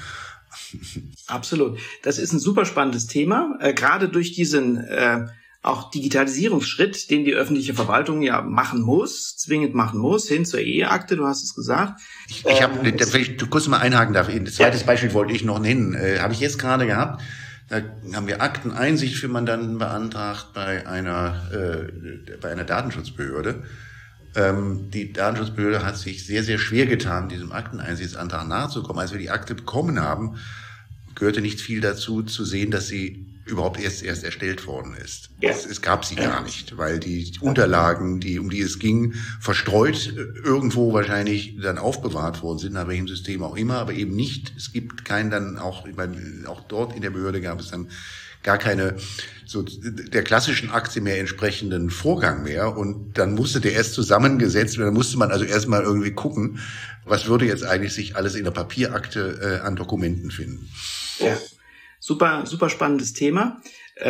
Absolut. Das ist ein super spannendes Thema, äh, gerade durch diesen äh, auch Digitalisierungsschritt, den die öffentliche Verwaltung ja machen muss, zwingend machen muss, hin zur E-Akte, du hast es gesagt. Ich, ich habe, ähm, vielleicht du kurz mal einhaken darf. Ein zweites ja. Beispiel wollte ich noch nennen, äh, habe ich jetzt gerade gehabt. Da haben wir Akteneinsicht für Mandanten beantragt bei einer äh, bei einer Datenschutzbehörde. Ähm, die Datenschutzbehörde hat sich sehr, sehr schwer getan, diesem Akteneinsichtsantrag nachzukommen. Als wir die Akte bekommen haben, gehörte nicht viel dazu, zu sehen, dass sie überhaupt erst erst erstellt worden ist. Ja. Es, es gab sie ja. gar nicht, weil die Unterlagen, die um die es ging, verstreut irgendwo wahrscheinlich dann aufbewahrt worden sind, nach welchem System auch immer, aber eben nicht. Es gibt keinen dann auch, ich meine, auch dort in der Behörde gab es dann gar keine so der klassischen Akte mehr entsprechenden Vorgang mehr und dann musste der erst zusammengesetzt werden, dann musste man also erstmal irgendwie gucken, was würde jetzt eigentlich sich alles in der Papierakte äh, an Dokumenten finden. Ja. Super, super spannendes Thema.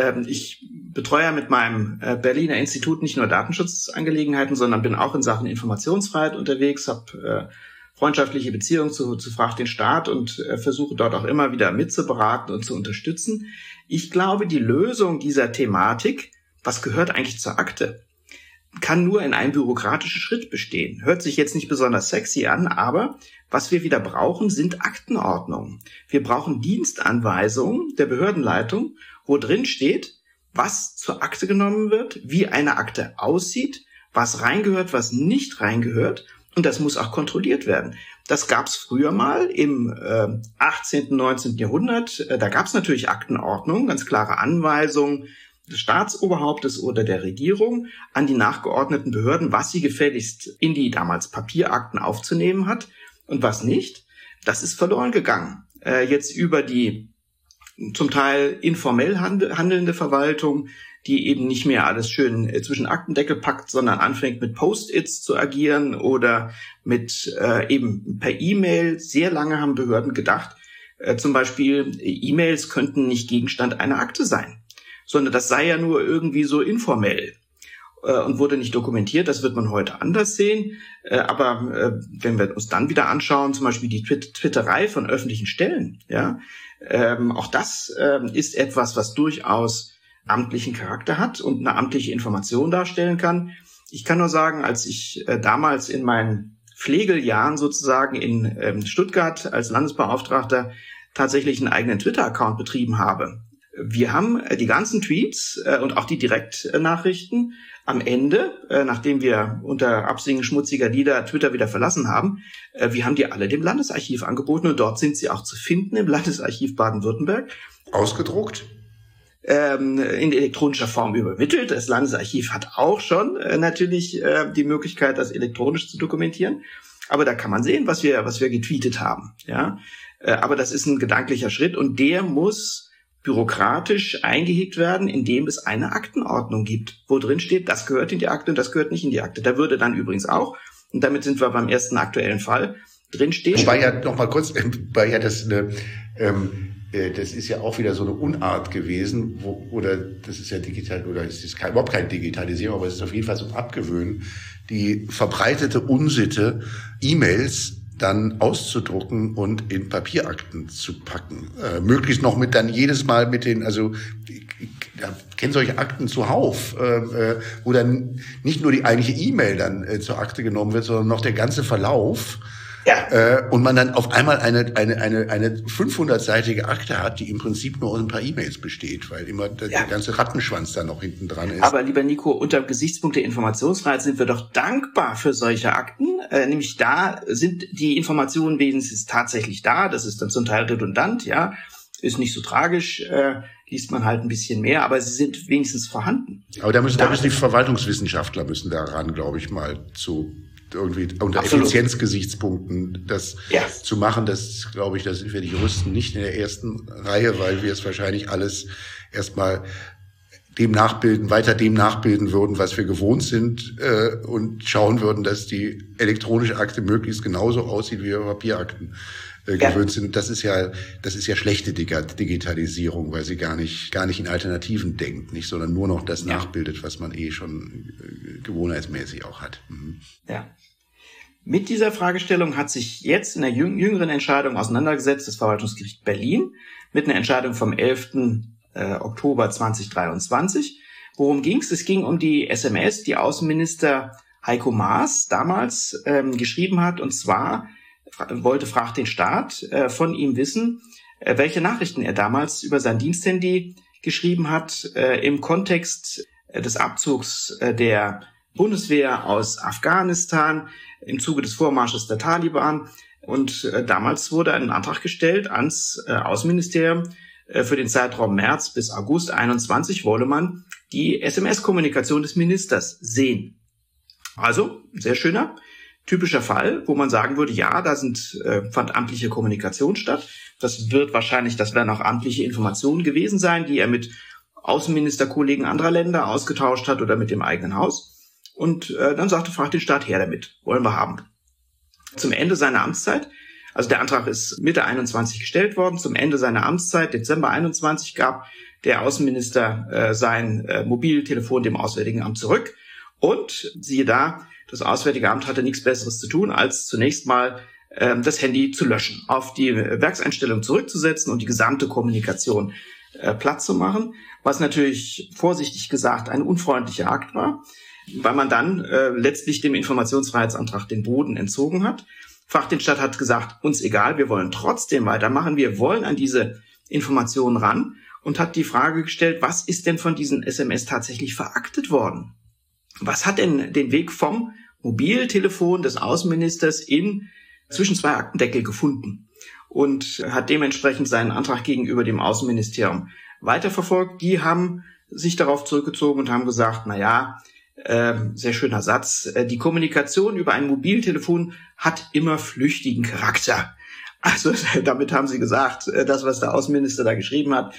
Ich betreue ja mit meinem Berliner Institut nicht nur Datenschutzangelegenheiten, sondern bin auch in Sachen Informationsfreiheit unterwegs, habe freundschaftliche Beziehungen zu, zu Frag den Staat und versuche dort auch immer wieder mitzuberaten und zu unterstützen. Ich glaube, die Lösung dieser Thematik, was gehört eigentlich zur Akte, kann nur in einem bürokratischen Schritt bestehen. Hört sich jetzt nicht besonders sexy an, aber was wir wieder brauchen, sind Aktenordnungen. Wir brauchen Dienstanweisungen der Behördenleitung, wo drin steht, was zur Akte genommen wird, wie eine Akte aussieht, was reingehört, was nicht reingehört. Und das muss auch kontrolliert werden. Das gab es früher mal im äh, achtzehnten, neunzehnten Jahrhundert. Äh, da gab es natürlich Aktenordnungen, ganz klare Anweisungen des Staatsoberhauptes oder der Regierung an die nachgeordneten Behörden, was sie gefälligst in die damals Papierakten aufzunehmen hat und was nicht. Das ist verloren gegangen. Äh, jetzt über die zum Teil informell handelnde Verwaltung, die eben nicht mehr alles schön äh, zwischen Aktendeckel packt, sondern anfängt mit Post-its zu agieren oder mit äh, eben per E-Mail. Sehr lange haben Behörden gedacht, äh, zum Beispiel E-Mails könnten nicht Gegenstand einer Akte sein, sondern das sei ja nur irgendwie so informell äh, und wurde nicht dokumentiert. Das wird man heute anders sehen. Äh, aber äh, wenn wir uns dann wieder anschauen, zum Beispiel die Twit- Twitterei von öffentlichen Stellen, ja, ähm, auch das äh, ist etwas, was durchaus amtlichen Charakter hat und eine amtliche Information darstellen kann. Ich kann nur sagen, als ich äh, damals in meinen Pflegeljahren sozusagen in ähm, Stuttgart als Landesbeauftragter tatsächlich einen eigenen Twitter-Account betrieben habe. Wir haben die ganzen Tweets äh, und auch die Direktnachrichten am Ende, äh, nachdem wir unter Absingen schmutziger Lieder Twitter wieder verlassen haben, äh, wir haben die alle dem Landesarchiv angeboten und dort sind sie auch zu finden im Landesarchiv Baden-Württemberg. Ausgedruckt? Ähm, in elektronischer Form übermittelt. Das Landesarchiv hat auch schon äh, natürlich äh, die Möglichkeit, das elektronisch zu dokumentieren. Aber da kann man sehen, was wir, was wir getweetet haben. Ja, äh, aber das ist ein gedanklicher Schritt und der muss bürokratisch eingehegt werden, indem es eine Aktenordnung gibt, wo drin steht, das gehört in die Akte und das gehört nicht in die Akte. Da würde dann übrigens auch, und damit sind wir beim ersten aktuellen Fall, drin stehen. Wobei ja noch mal kurz, weil ja das eine, ähm, das ist ja auch wieder so eine Unart gewesen, wo, oder das ist ja digital, oder es ist kein, überhaupt kein Digitalisierung, aber es ist auf jeden Fall so ein Abgewöhnen, die verbreitete Unsitte, E-Mails dann auszudrucken und in Papierakten zu packen. Äh, möglichst noch mit dann jedes Mal mit den, also ich, ich kenne solche Akten zuhauf, äh, wo dann nicht nur die eigentliche E-Mail dann äh, zur Akte genommen wird, sondern noch der ganze Verlauf. Ja. Äh, und man dann auf einmal eine eine eine eine fünfhundertseitige Akte hat, die im Prinzip nur aus ein paar E-Mails besteht, weil immer der, ja. der ganze Rattenschwanz da noch hinten dran ist. Aber lieber Nico, unter dem Gesichtspunkt der Informationsfreiheit sind wir doch dankbar für solche Akten. Äh, nämlich da sind die Informationen wenigstens tatsächlich da. Das ist dann zum Teil redundant, ja, ist nicht so tragisch. Äh, liest man halt ein bisschen mehr, aber sie sind wenigstens vorhanden. Aber da müssen, da müssen die Verwaltungswissenschaftler müssen daran, glaube ich, mal zu irgendwie unter Absolut. Effizienzgesichtspunkten das ja. zu machen, das glaube ich, da sind wir die Juristen nicht in der ersten Reihe, weil wir es wahrscheinlich alles erstmal dem nachbilden, weiter dem nachbilden würden, was wir gewohnt sind äh, und schauen würden, dass die elektronische Akte möglichst genauso aussieht, wie wir Papierakten äh, ja. gewöhnt sind. Das ist ja, das ist ja schlechte Digitalisierung, weil sie gar nicht, gar nicht in Alternativen denkt, nicht, sondern nur noch das ja. nachbildet, was man eh schon äh, gewohnheitsmäßig auch hat. Mhm. Ja. Mit dieser Fragestellung hat sich jetzt in der jüngeren Entscheidung auseinandergesetzt das Verwaltungsgericht Berlin mit einer Entscheidung vom elften Oktober zweitausenddreiundzwanzig. Worum ging es? Es ging um die S M S, die Außenminister Heiko Maas damals ähm, geschrieben hat. Und zwar wollte Frag den Staat äh, von ihm wissen, äh, welche Nachrichten er damals über sein Diensthandy geschrieben hat äh, im Kontext äh, des Abzugs äh, der Bundeswehr aus Afghanistan im Zuge des Vormarsches der Taliban. Und äh, damals wurde ein Antrag gestellt ans äh, Außenministerium, äh, für den Zeitraum März bis August einundzwanzig wolle man die S M S-Kommunikation des Ministers sehen. Also, sehr schöner, typischer Fall, wo man sagen würde, ja, da sind, äh, fand amtliche Kommunikation statt. Das wird wahrscheinlich, das werden auch amtliche Informationen gewesen sein, die er mit Außenministerkollegen anderer Länder ausgetauscht hat oder mit dem eigenen Haus. Und äh, dann sagte, fragt den Staat, her damit, wollen wir haben. Zum Ende seiner Amtszeit Also der Antrag ist Mitte einundzwanzig gestellt worden. Zum Ende seiner Amtszeit, Dezember einundzwanzig, gab der Außenminister äh, sein äh, Mobiltelefon dem Auswärtigen Amt zurück. Und siehe da, das Auswärtige Amt hatte nichts Besseres zu tun, als zunächst mal äh, das Handy zu löschen, auf die Werkseinstellung zurückzusetzen und die gesamte Kommunikation äh, platt zu machen, was natürlich vorsichtig gesagt ein unfreundlicher Akt war, weil man dann äh, letztlich dem Informationsfreiheitsantrag den Boden entzogen hat. Fachdienststaat hat gesagt, uns egal, wir wollen trotzdem weitermachen, wir wollen an diese Informationen ran und hat die Frage gestellt, was ist denn von diesen S M S tatsächlich veraktet worden? Was hat denn den Weg vom Mobiltelefon des Außenministers in zwischen zwei Aktendeckel gefunden? Und hat dementsprechend seinen Antrag gegenüber dem Außenministerium weiterverfolgt. Die haben sich darauf zurückgezogen und haben gesagt, na ja, äh, sehr schöner Satz, äh, die Kommunikation über ein Mobiltelefon hat immer flüchtigen Charakter. Also damit haben sie gesagt, äh, das, was der Außenminister da geschrieben hat,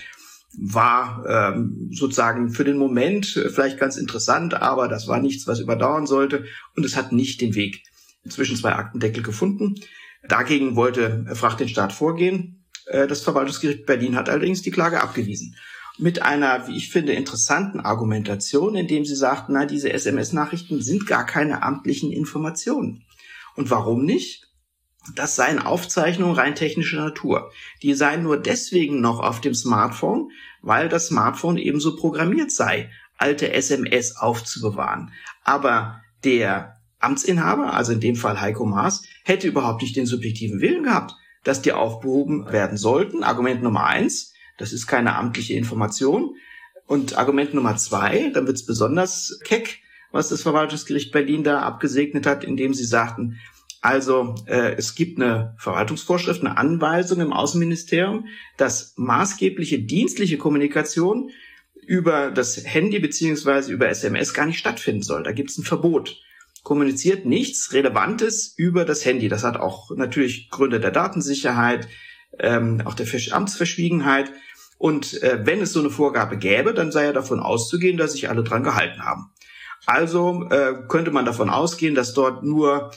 war ähm, sozusagen für den Moment vielleicht ganz interessant, aber das war nichts, was überdauern sollte und es hat nicht den Weg zwischen zwei Aktendeckel gefunden. Dagegen wollte Fachdienststaat vorgehen. Das Verwaltungsgericht Berlin hat allerdings die Klage abgewiesen. Mit einer, wie ich finde, interessanten Argumentation, indem sie sagten, na, diese S M S-Nachrichten sind gar keine amtlichen Informationen. Und warum nicht? Das seien Aufzeichnungen rein technischer Natur. Die seien nur deswegen noch auf dem Smartphone, weil das Smartphone ebenso programmiert sei, alte S M S aufzubewahren. Aber der Amtsinhaber, also in dem Fall Heiko Maas, hätte überhaupt nicht den subjektiven Willen gehabt, dass die aufgehoben werden sollten. Argument Nummer eins, das ist keine amtliche Information. Und Argument Nummer zwei, dann wird's besonders keck, was das Verwaltungsgericht Berlin da abgesegnet hat, indem sie sagten, also äh, es gibt eine Verwaltungsvorschrift, eine Anweisung im Außenministerium, dass maßgebliche dienstliche Kommunikation über das Handy beziehungsweise über S M S gar nicht stattfinden soll. Da gibt es ein Verbot. Kommuniziert nichts Relevantes über das Handy. Das hat auch natürlich Gründe der Datensicherheit, ähm, auch der Amtsverschwiegenheit. Und äh, wenn es so eine Vorgabe gäbe, dann sei ja davon auszugehen, dass sich alle dran gehalten haben. Also äh, könnte man davon ausgehen, dass dort nur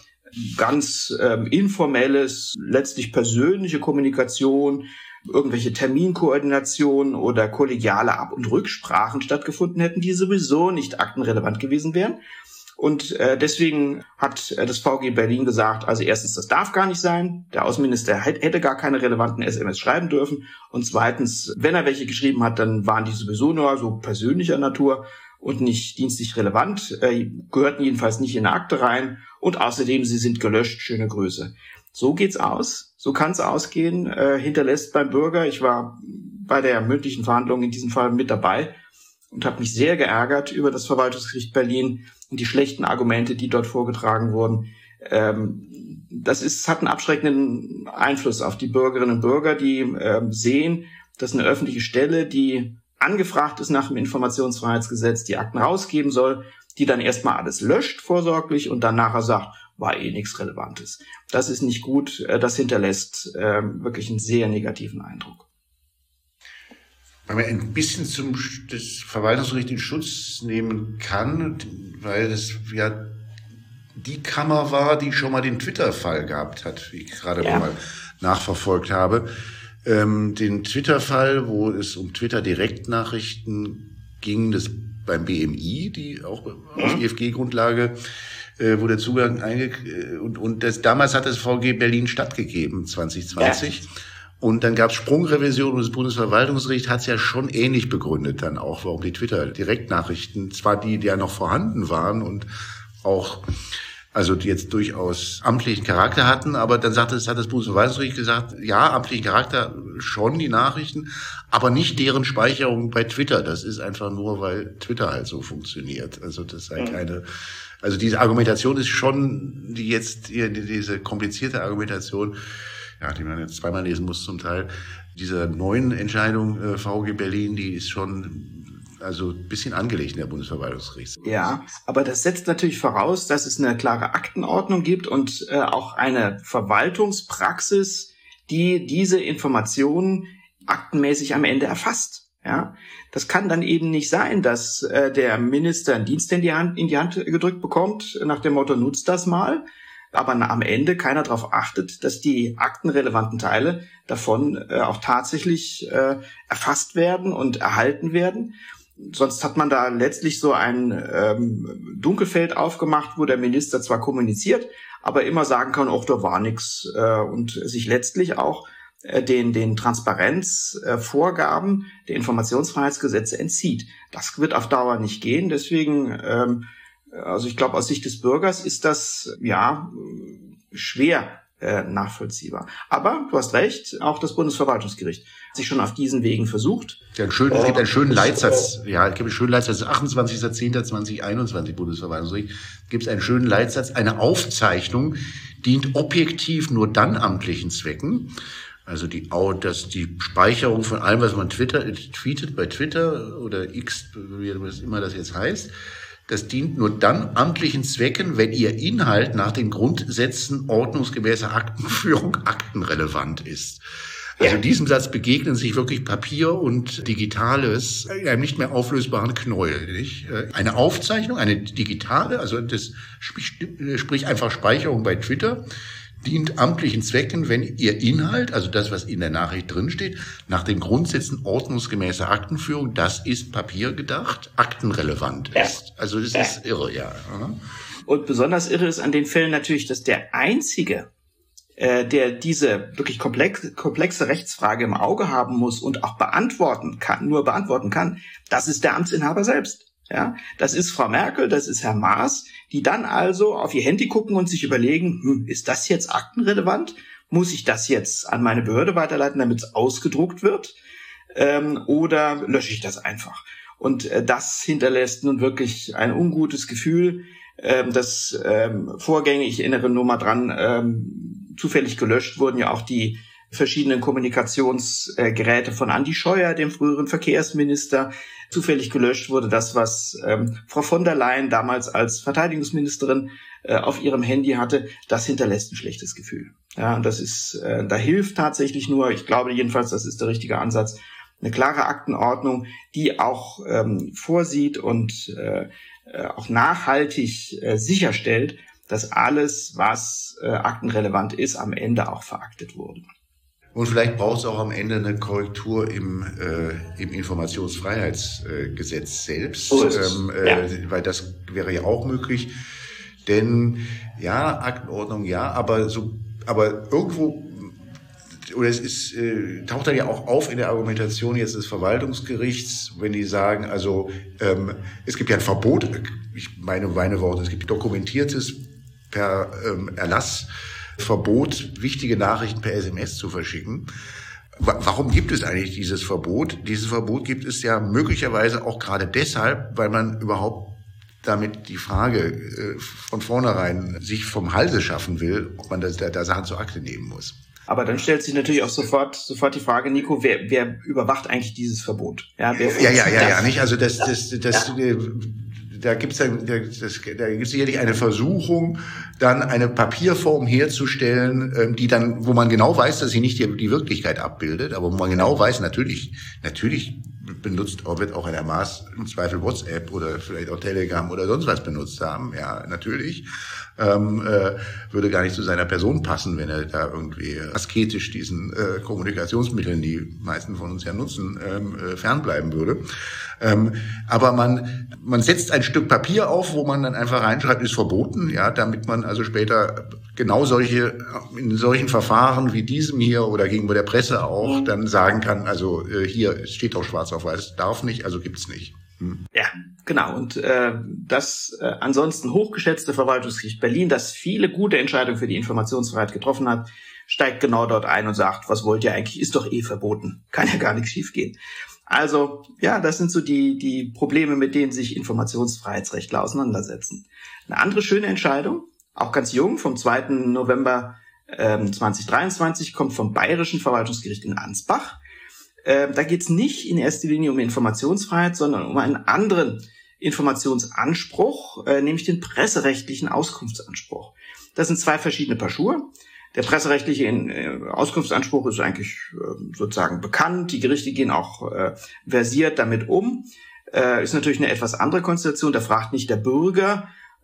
ganz ähm, informelles, letztlich persönliche Kommunikation, irgendwelche Terminkoordinationen oder kollegiale Ab- und Rücksprachen stattgefunden hätten, die sowieso nicht aktenrelevant gewesen wären. Und äh, deswegen hat äh, das V G Berlin gesagt, also erstens, das darf gar nicht sein. Der Außenminister hätte gar keine relevanten S M S schreiben dürfen. Und zweitens, wenn er welche geschrieben hat, dann waren die sowieso nur so persönlicher Natur und nicht dienstlich relevant, äh, gehörten jedenfalls nicht in eine Akte rein. Und außerdem, sie sind gelöscht, schöne Grüße. So geht's aus, so kann's ausgehen, äh, hinterlässt beim Bürger. Ich war bei der mündlichen Verhandlung in diesem Fall mit dabei und habe mich sehr geärgert über das Verwaltungsgericht Berlin und die schlechten Argumente, die dort vorgetragen wurden. Ähm, das ist, hat einen abschreckenden Einfluss auf die Bürgerinnen und Bürger, die ähm, sehen, dass eine öffentliche Stelle, die angefragt ist nach dem Informationsfreiheitsgesetz, die Akten rausgeben soll, die dann erstmal alles löscht vorsorglich und dann nachher sagt, war eh nichts Relevantes. Das ist nicht gut, das hinterlässt äh, wirklich einen sehr negativen Eindruck. Weil man ein bisschen zum das Verwaltungsgericht in Schutz nehmen kann, weil das ja die Kammer war, die schon mal den Twitter-Fall gehabt hat, wie ich gerade ja. mal nachverfolgt habe. Ähm, den Twitter-Fall, wo es um Twitter-Direktnachrichten ging, das beim B M I, die auch auf I F G-Grundlage, äh, wo der Zugang einge... Und, und das, damals hat das V G Berlin stattgegeben, zwanzig zwanzig. Ja. Und dann gab es Sprungrevision und das Bundesverwaltungsgericht hat es ja schon ähnlich begründet dann auch, warum die Twitter-Direktnachrichten, zwar die, die ja noch vorhanden waren und auch also die jetzt durchaus amtlichen Charakter hatten, aber dann sagte es, hat das Bundesverwaltungsgericht gesagt, ja, amtlichen Charakter schon, die Nachrichten, aber nicht deren Speicherung bei Twitter. Das ist einfach nur, weil Twitter halt so funktioniert. Also das sei keine, also diese Argumentation ist schon, die jetzt, hier, diese komplizierte Argumentation, ja, die man jetzt zweimal lesen muss zum Teil, dieser neuen Entscheidung äh, V G Berlin, die ist schon also ein bisschen angelegt in der Bundesverwaltungsgericht. Ja, aber das setzt natürlich voraus, dass es eine klare Aktenordnung gibt und äh, auch eine Verwaltungspraxis, die diese Informationen aktenmäßig am Ende erfasst. Ja, das kann dann eben nicht sein, dass äh, der Minister einen Dienst in die Hand, in die Hand gedrückt bekommt, nach dem Motto, nutzt das mal. aber am Ende keiner darauf achtet, dass die aktenrelevanten Teile davon äh, auch tatsächlich äh, erfasst werden und erhalten werden. Sonst hat man da letztlich so ein ähm, Dunkelfeld aufgemacht, wo der Minister zwar kommuniziert, aber immer sagen kann, auch da war nichts äh, und sich letztlich auch äh, den den Transparenzvorgaben äh, der Informationsfreiheitsgesetze entzieht. Das wird auf Dauer nicht gehen. Deswegen, ähm, also ich glaube, aus Sicht des Bürgers ist das ja schwer äh, nachvollziehbar. Aber du hast recht, auch das Bundesverwaltungsgericht hat sich schon auf diesen Wegen versucht. Ja, ein schön, es gibt einen schönen Leitsatz, ja, es gibt einen schönen Leitsatz, achtundzwanzigster zehnter zweitausendeinundzwanzig Bundesverwaltungsgericht, gibt es einen schönen Leitsatz, eine Aufzeichnung dient objektiv nur dann amtlichen Zwecken, also die, dass die Speicherung von allem, was man Twitter, tweetet bei Twitter oder X, wie immer das jetzt heißt, das dient nur dann amtlichen Zwecken, wenn ihr Inhalt nach den Grundsätzen ordnungsgemäßer Aktenführung aktenrelevant ist. Also ja. Diesem Satz begegnen sich wirklich Papier und Digitales in einem nicht mehr auflösbaren Knäuel. Nicht? Eine Aufzeichnung, eine digitale, also das sprich einfach Speicherung bei Twitter, dient amtlichen Zwecken, wenn ihr Inhalt, also das, was in der Nachricht drinsteht, nach den Grundsätzen ordnungsgemäßer Aktenführung, das ist papiergedacht, aktenrelevant ja. ist. Also das ja. ist irre, ja. Und besonders irre ist an den Fällen natürlich, dass der Einzige, äh, der diese wirklich komplex, komplexe Rechtsfrage im Auge haben muss und auch beantworten kann, nur beantworten kann, das ist der Amtsinhaber selbst. Ja, das ist Frau Merkel, das ist Herr Maas, die dann also auf ihr Handy gucken und sich überlegen, hm, ist das jetzt aktenrelevant? Muss ich das jetzt an meine Behörde weiterleiten, damit es ausgedruckt wird? Ähm, oder lösche ich das einfach? Und äh, das hinterlässt nun wirklich ein ungutes Gefühl, ähm, dass ähm, Vorgänge, ich erinnere nur mal dran, ähm, zufällig gelöscht wurden ja auch die verschiedenen Kommunikationsgeräte von Andi Scheuer, dem früheren Verkehrsminister. Zufällig gelöscht wurde das, was ähm, Frau von der Leyen damals als Verteidigungsministerin äh, auf ihrem Handy hatte. Das hinterlässt ein schlechtes Gefühl. Ja, das ist, äh, da hilft tatsächlich nur, ich glaube jedenfalls, das ist der richtige Ansatz, eine klare Aktenordnung, die auch ähm, vorsieht und äh, auch nachhaltig äh, sicherstellt, dass alles, was äh, aktenrelevant ist, am Ende auch veraktet wurde. Und vielleicht braucht es auch am Ende eine Korrektur im, äh, im Informationsfreiheitsgesetz äh, selbst, so ähm, äh, ja. weil das wäre ja auch möglich. Denn ja, Aktenordnung ja, aber so, aber irgendwo oder es ist äh, taucht dann ja auch auf in der Argumentation jetzt des Verwaltungsgerichts, wenn die sagen, also ähm, es gibt ja ein Verbot, ich meine meine Worte, es gibt dokumentiertes per ähm, Erlass Verbot, wichtige Nachrichten per S M S zu verschicken. Warum gibt es eigentlich dieses Verbot? Dieses Verbot gibt es ja möglicherweise auch gerade deshalb, weil man überhaupt damit die Frage äh, von vornherein sich vom Halse schaffen will, ob man das, da, da Sachen zur Akte nehmen muss. Aber dann stellt sich natürlich auch sofort sofort die Frage, Nico, wer, wer überwacht eigentlich dieses Verbot? Ja, wer ja, ja, ja, ja, nicht. Also das, das, das, ja. äh, da gibt's dann, da gibt's sicherlich eine Versuchung, dann eine Papierform herzustellen, ähm, die dann, wo man genau weiß, dass sie nicht die, die Wirklichkeit abbildet, aber wo man genau weiß, natürlich, natürlich benutzt, wird auch Herr Maas im Zweifel WhatsApp oder vielleicht auch Telegram oder sonst was benutzt haben, ja, natürlich. Ähm, äh, würde gar nicht zu seiner Person passen, wenn er da irgendwie asketisch diesen äh, Kommunikationsmitteln, die meisten von uns ja nutzen, ähm, äh, fernbleiben würde. Ähm, aber man man setzt ein Stück Papier auf, wo man dann einfach reinschreibt, ist verboten, ja, damit man also später genau solche, in solchen Verfahren wie diesem hier oder gegenüber der Presse auch dann sagen kann, also äh, hier steht auch schwarz auf weiß, darf nicht, also gibt's nicht. Hm. Ja, genau. Und äh, das äh, ansonsten hochgeschätzte Verwaltungsgericht Berlin, das viele gute Entscheidungen für die Informationsfreiheit getroffen hat, steigt genau dort ein und sagt, was wollt ihr eigentlich? Ist doch eh verboten. Kann ja gar nichts schiefgehen. Also, ja, das sind so die die Probleme, mit denen sich Informationsfreiheitsrechtler auseinandersetzen. Eine andere schöne Entscheidung, auch ganz jung, vom zweiten November ähm, zweitausenddreiundzwanzig, kommt vom Bayerischen Verwaltungsgericht in Ansbach. Äh, da geht es nicht in erster Linie um Informationsfreiheit, sondern um einen anderen Informationsanspruch, äh, nämlich den presserechtlichen Auskunftsanspruch. Das sind zwei verschiedene Paar Schuhe. Der presserechtliche äh, Auskunftsanspruch ist eigentlich äh, sozusagen bekannt. Die Gerichte gehen auch äh, versiert damit um. Äh, ist natürlich eine etwas andere Konstellation. Da fragt nicht der Bürger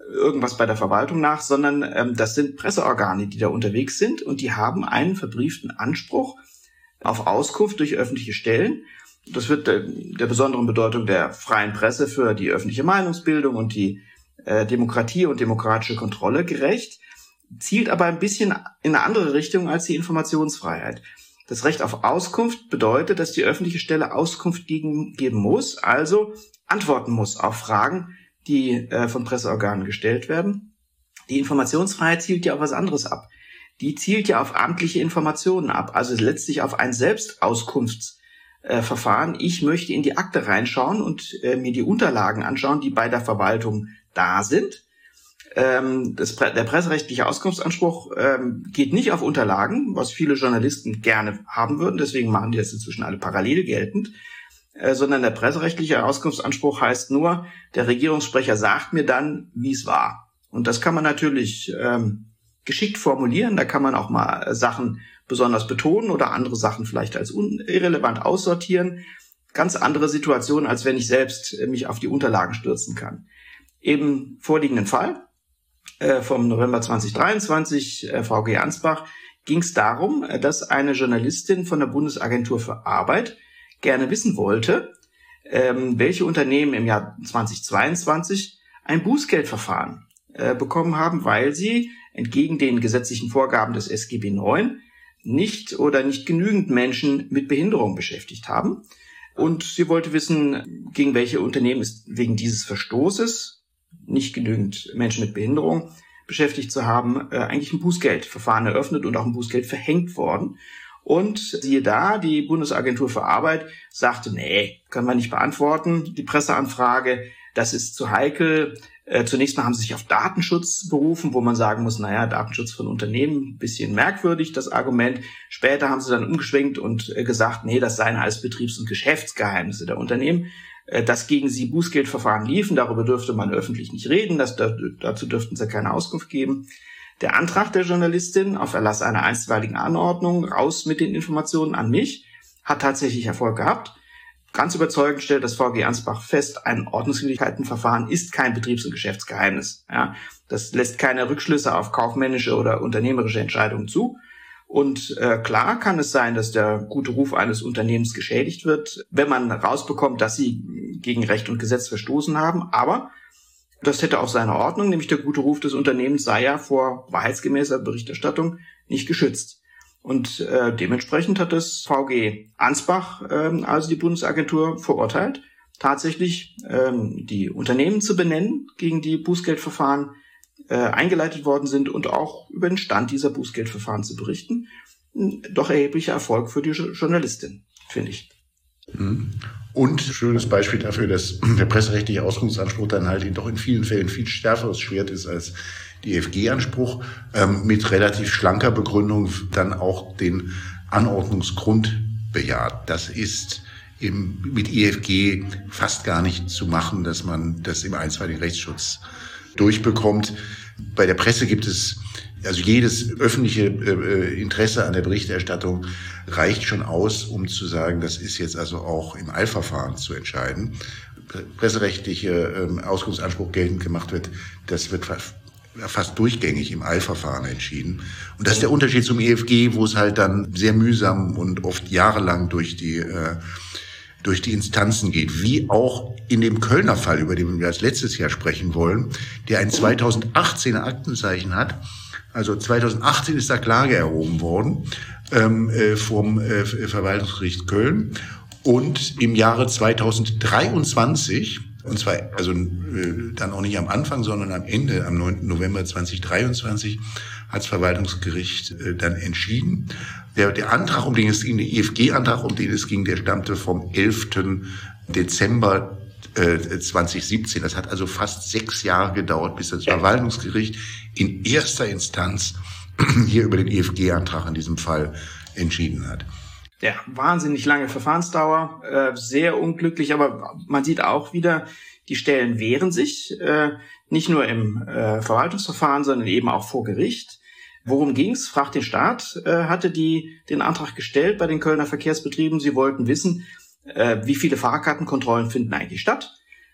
irgendwas bei der Verwaltung nach, sondern ähm, das sind Presseorgane, die da unterwegs sind und die haben einen verbrieften Anspruch auf Auskunft durch öffentliche Stellen. Das wird der, der besonderen Bedeutung der freien Presse für die öffentliche Meinungsbildung und die äh, Demokratie und demokratische Kontrolle gerecht, zielt aber ein bisschen in eine andere Richtung als die Informationsfreiheit. Das Recht auf Auskunft bedeutet, dass die öffentliche Stelle Auskunft gegen, geben muss, also antworten muss auf Fragen, die äh, von Presseorganen gestellt werden. Die Informationsfreiheit zielt ja auf was anderes ab. Die zielt ja auf amtliche Informationen ab, also letztlich auf ein Selbstauskunftsverfahren. Äh, ich möchte in die Akte reinschauen und äh, mir die Unterlagen anschauen, die bei der Verwaltung da sind. Ähm, das, der presserechtliche Auskunftsanspruch ähm, geht nicht auf Unterlagen, was viele Journalisten gerne haben würden, deswegen machen die das inzwischen alle parallel geltend. Äh, sondern der presserechtliche Auskunftsanspruch heißt nur, der Regierungssprecher sagt mir dann, wie es war. Und das kann man natürlich ähm, geschickt formulieren, da kann man auch mal Sachen besonders betonen oder andere Sachen vielleicht als irrelevant aussortieren. Ganz andere Situation, als wenn ich selbst äh, mich auf die Unterlagen stürzen kann. Im vorliegenden Fall äh, vom November zweitausenddreiundzwanzig, äh, V G Ansbach, ging es darum, äh, dass eine Journalistin von der Bundesagentur für Arbeit gerne wissen wollte, ähm, welche Unternehmen im Jahr zweitausendzweiundzwanzig ein Bußgeldverfahren äh, bekommen haben, weil sie entgegen den gesetzlichen Vorgaben des S G B neun nicht oder nicht genügend Menschen mit Behinderung beschäftigt haben. Und sie wollte wissen, gegen welche Unternehmen ist wegen dieses Verstoßes, nicht genügend Menschen mit Behinderung beschäftigt zu haben, äh, eigentlich ein Bußgeldverfahren eröffnet und auch ein Bußgeld verhängt worden. Und siehe da, die Bundesagentur für Arbeit sagte, nee, können wir nicht beantworten, die Presseanfrage, das ist zu heikel. Äh, zunächst mal haben sie sich auf Datenschutz berufen, wo man sagen muss, naja, Datenschutz von Unternehmen, ein bisschen merkwürdig, das Argument. Später haben sie dann umgeschwenkt und äh, gesagt, nee, das seien alles Betriebs- und Geschäftsgeheimnisse der Unternehmen. Äh, dass gegen sie Bußgeldverfahren liefen, darüber dürfte man öffentlich nicht reden, das, dazu dürften sie keine Auskunft geben. Der Antrag der Journalistin auf Erlass einer einstweiligen Anordnung, raus mit den Informationen an mich, hat tatsächlich Erfolg gehabt. Ganz überzeugend stellt das V G Ansbach fest, ein Ordnungswidrigkeitenverfahren ist kein Betriebs- und Geschäftsgeheimnis. Ja, das lässt keine Rückschlüsse auf kaufmännische oder unternehmerische Entscheidungen zu. Und äh, klar kann es sein, dass der gute Ruf eines Unternehmens geschädigt wird, wenn man rausbekommt, dass sie gegen Recht und Gesetz verstoßen haben. Aber das hätte auch seine Ordnung, nämlich der gute Ruf des Unternehmens sei ja vor wahrheitsgemäßer Berichterstattung nicht geschützt. Und äh, dementsprechend hat das V G Ansbach, ähm, also die Bundesagentur, verurteilt, tatsächlich ähm, die Unternehmen zu benennen, gegen die Bußgeldverfahren äh, eingeleitet worden sind und auch über den Stand dieser Bußgeldverfahren zu berichten. Doch erheblicher Erfolg für die Journalistin, finde ich. Und schönes Beispiel dafür, dass der presserechtliche Auskunftsanspruch dann halt doch in vielen Fällen viel schärferes Schwert ist als die E F G-Anspruch, ähm, mit relativ schlanker Begründung dann auch den Anordnungsgrund bejaht. Das ist im, mit E F G fast gar nicht zu machen, dass man das im einstweiligen Rechtsschutz durchbekommt. Bei der Presse gibt es, also jedes öffentliche äh, Interesse an der Berichterstattung reicht schon aus, um zu sagen, das ist jetzt also auch im Eilverfahren zu entscheiden. Presserechtliche äh, Auskunftsanspruch geltend gemacht wird, das wird fast durchgängig im Eilverfahren entschieden. Und das ist der Unterschied zum E F G, wo es halt dann sehr mühsam und oft jahrelang durch die äh, durch die Instanzen geht, wie auch in dem Kölner Fall, über den wir als letztes Jahr sprechen wollen, der ein zweitausendachtzehner Aktenzeichen hat. Also zweitausendachtzehn ist da Klage erhoben worden ähm, äh, vom äh, Verwaltungsgericht Köln und im Jahre zweitausenddreiundzwanzig, und zwar also äh, dann auch nicht am Anfang, sondern am Ende, am neunten November zweitausenddreiundzwanzig, hat das Verwaltungsgericht äh, dann entschieden. Der, der Antrag, um den es ging, der E F G-Antrag, um den es ging, der stammte vom elften Dezember äh, zweitausendsiebzehn. Das hat also fast sechs Jahre gedauert, bis das Verwaltungsgericht in erster Instanz hier über den E F G-Antrag in diesem Fall entschieden hat. Ja, wahnsinnig lange Verfahrensdauer, äh, sehr unglücklich, aber man sieht auch wieder, die Stellen wehren sich, äh, nicht nur im äh, Verwaltungsverfahren, sondern eben auch vor Gericht. Worum ging's? Fragt den Staat, äh, hatte die den Antrag gestellt bei den Kölner Verkehrsbetrieben. Sie wollten wissen, äh, wie viele Fahrkartenkontrollen finden eigentlich statt.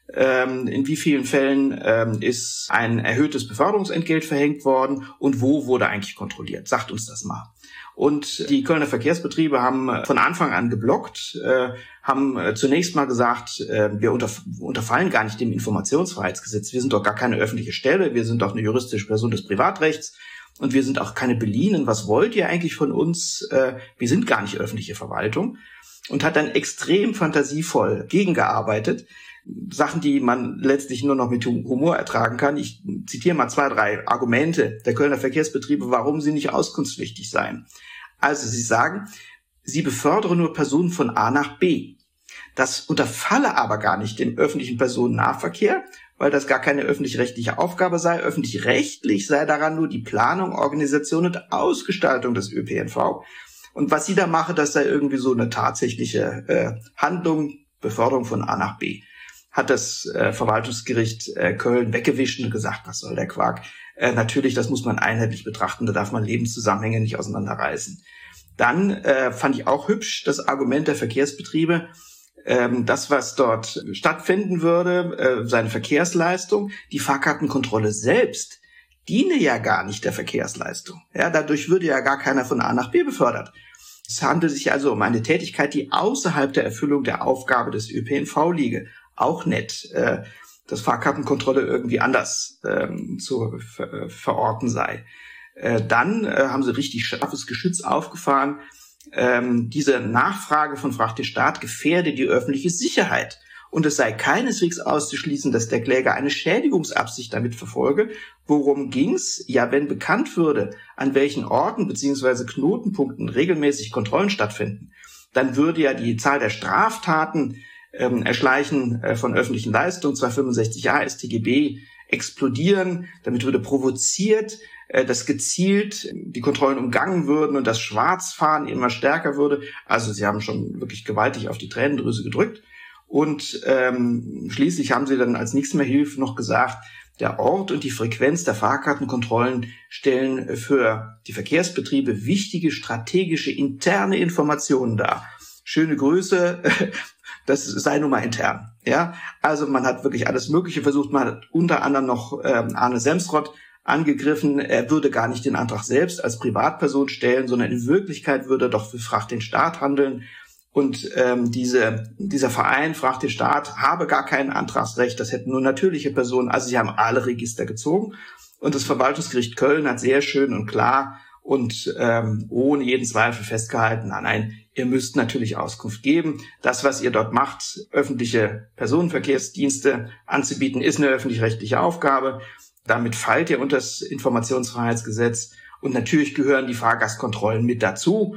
ähm, in wie vielen Fällen ähm, ist ein erhöhtes Beförderungsentgelt verhängt worden und wo wurde eigentlich kontrolliert? Sagt uns das mal. Und die Kölner Verkehrsbetriebe haben von Anfang an geblockt, äh, haben äh, zunächst mal gesagt, äh, wir unterf- unterfallen gar nicht dem Informationsfreiheitsgesetz. Wir sind doch gar keine öffentliche Stelle, wir sind doch eine juristische Person des Privatrechts und wir sind auch keine Beliehenen. Was wollt ihr eigentlich von uns? Äh, wir sind gar nicht öffentliche Verwaltung. Und hat dann extrem fantasievoll gegengearbeitet. Sachen, die man letztlich nur noch mit Humor ertragen kann. Ich zitiere mal zwei, drei Argumente der Kölner Verkehrsbetriebe, warum sie nicht auskunftspflichtig seien. Also sie sagen, sie befördern nur Personen von A nach B. Das unterfalle aber gar nicht dem öffentlichen Personennahverkehr, weil das gar keine öffentlich-rechtliche Aufgabe sei. Öffentlich-rechtlich sei daran nur die Planung, Organisation und Ausgestaltung des Ö P N V. Und was sie da mache, das sei irgendwie so eine tatsächliche äh, Handlung, Beförderung von A nach B. Hat das äh, Verwaltungsgericht äh, Köln weggewischt und gesagt, was soll der Quark? Äh, natürlich, das muss man einheitlich betrachten, da darf man Lebenszusammenhänge nicht auseinanderreißen. Dann äh, fand ich auch hübsch das Argument der Verkehrsbetriebe, ähm, das, was dort stattfinden würde, äh, seine Verkehrsleistung, die Fahrkartenkontrolle selbst, diene ja gar nicht der Verkehrsleistung. Ja, dadurch würde ja gar keiner von A nach B befördert. Es handelt sich also um eine Tätigkeit, die außerhalb der Erfüllung der Aufgabe des Ö P N V liege. Auch nett, äh, dass Fahrkartenkontrolle irgendwie anders ähm, zu ver- verorten sei. Äh, dann äh, haben sie richtig scharfes Geschütz aufgefahren. Ähm, diese Nachfrage von Fragt den Staat gefährde die öffentliche Sicherheit. Und es sei keineswegs auszuschließen, dass der Kläger eine Schädigungsabsicht damit verfolge. Worum ging's? Ja, wenn bekannt würde, an welchen Orten bzw. Knotenpunkten regelmäßig Kontrollen stattfinden, dann würde ja die Zahl der Straftaten ähm, Erschleichen äh, von öffentlichen Leistungen, zweihundertfünfundsechzig a S t G B, explodieren. Damit würde provoziert, äh, dass gezielt die Kontrollen umgangen würden und das Schwarzfahren immer stärker würde. Also sie haben schon wirklich gewaltig auf die Tränendrüse gedrückt. Und ähm, schließlich haben sie dann als nichts mehr hilft noch gesagt, der Ort und die Frequenz der Fahrkartenkontrollen stellen für die Verkehrsbetriebe wichtige strategische interne Informationen dar. Schöne Grüße, das sei nun mal intern. Ja, also man hat wirklich alles Mögliche versucht. Man hat unter anderem noch ähm, Arne Semsrott angegriffen. Er würde gar nicht den Antrag selbst als Privatperson stellen, sondern in Wirklichkeit würde er doch für Fragt den Staat handeln. Und ähm, diese, dieser Verein, Fragt den Staat, habe gar kein Antragsrecht, das hätten nur natürliche Personen. Also sie haben alle Register gezogen. Und das Verwaltungsgericht Köln hat sehr schön und klar und ähm, ohne jeden Zweifel festgehalten, nein, nein, ihr müsst natürlich Auskunft geben. Das, was ihr dort macht, öffentliche Personenverkehrsdienste anzubieten, ist eine öffentlich-rechtliche Aufgabe. Damit fallt ihr unter das Informationsfreiheitsgesetz. Und natürlich gehören die Fahrgastkontrollen mit dazu.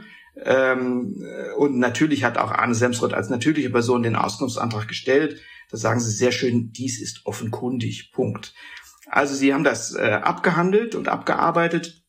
Ähm, und natürlich hat auch Arne Semsrott als natürliche Person den Auskunftsantrag gestellt. Da sagen sie sehr schön, dies ist offenkundig, Punkt. Also sie haben das äh, abgehandelt und abgearbeitet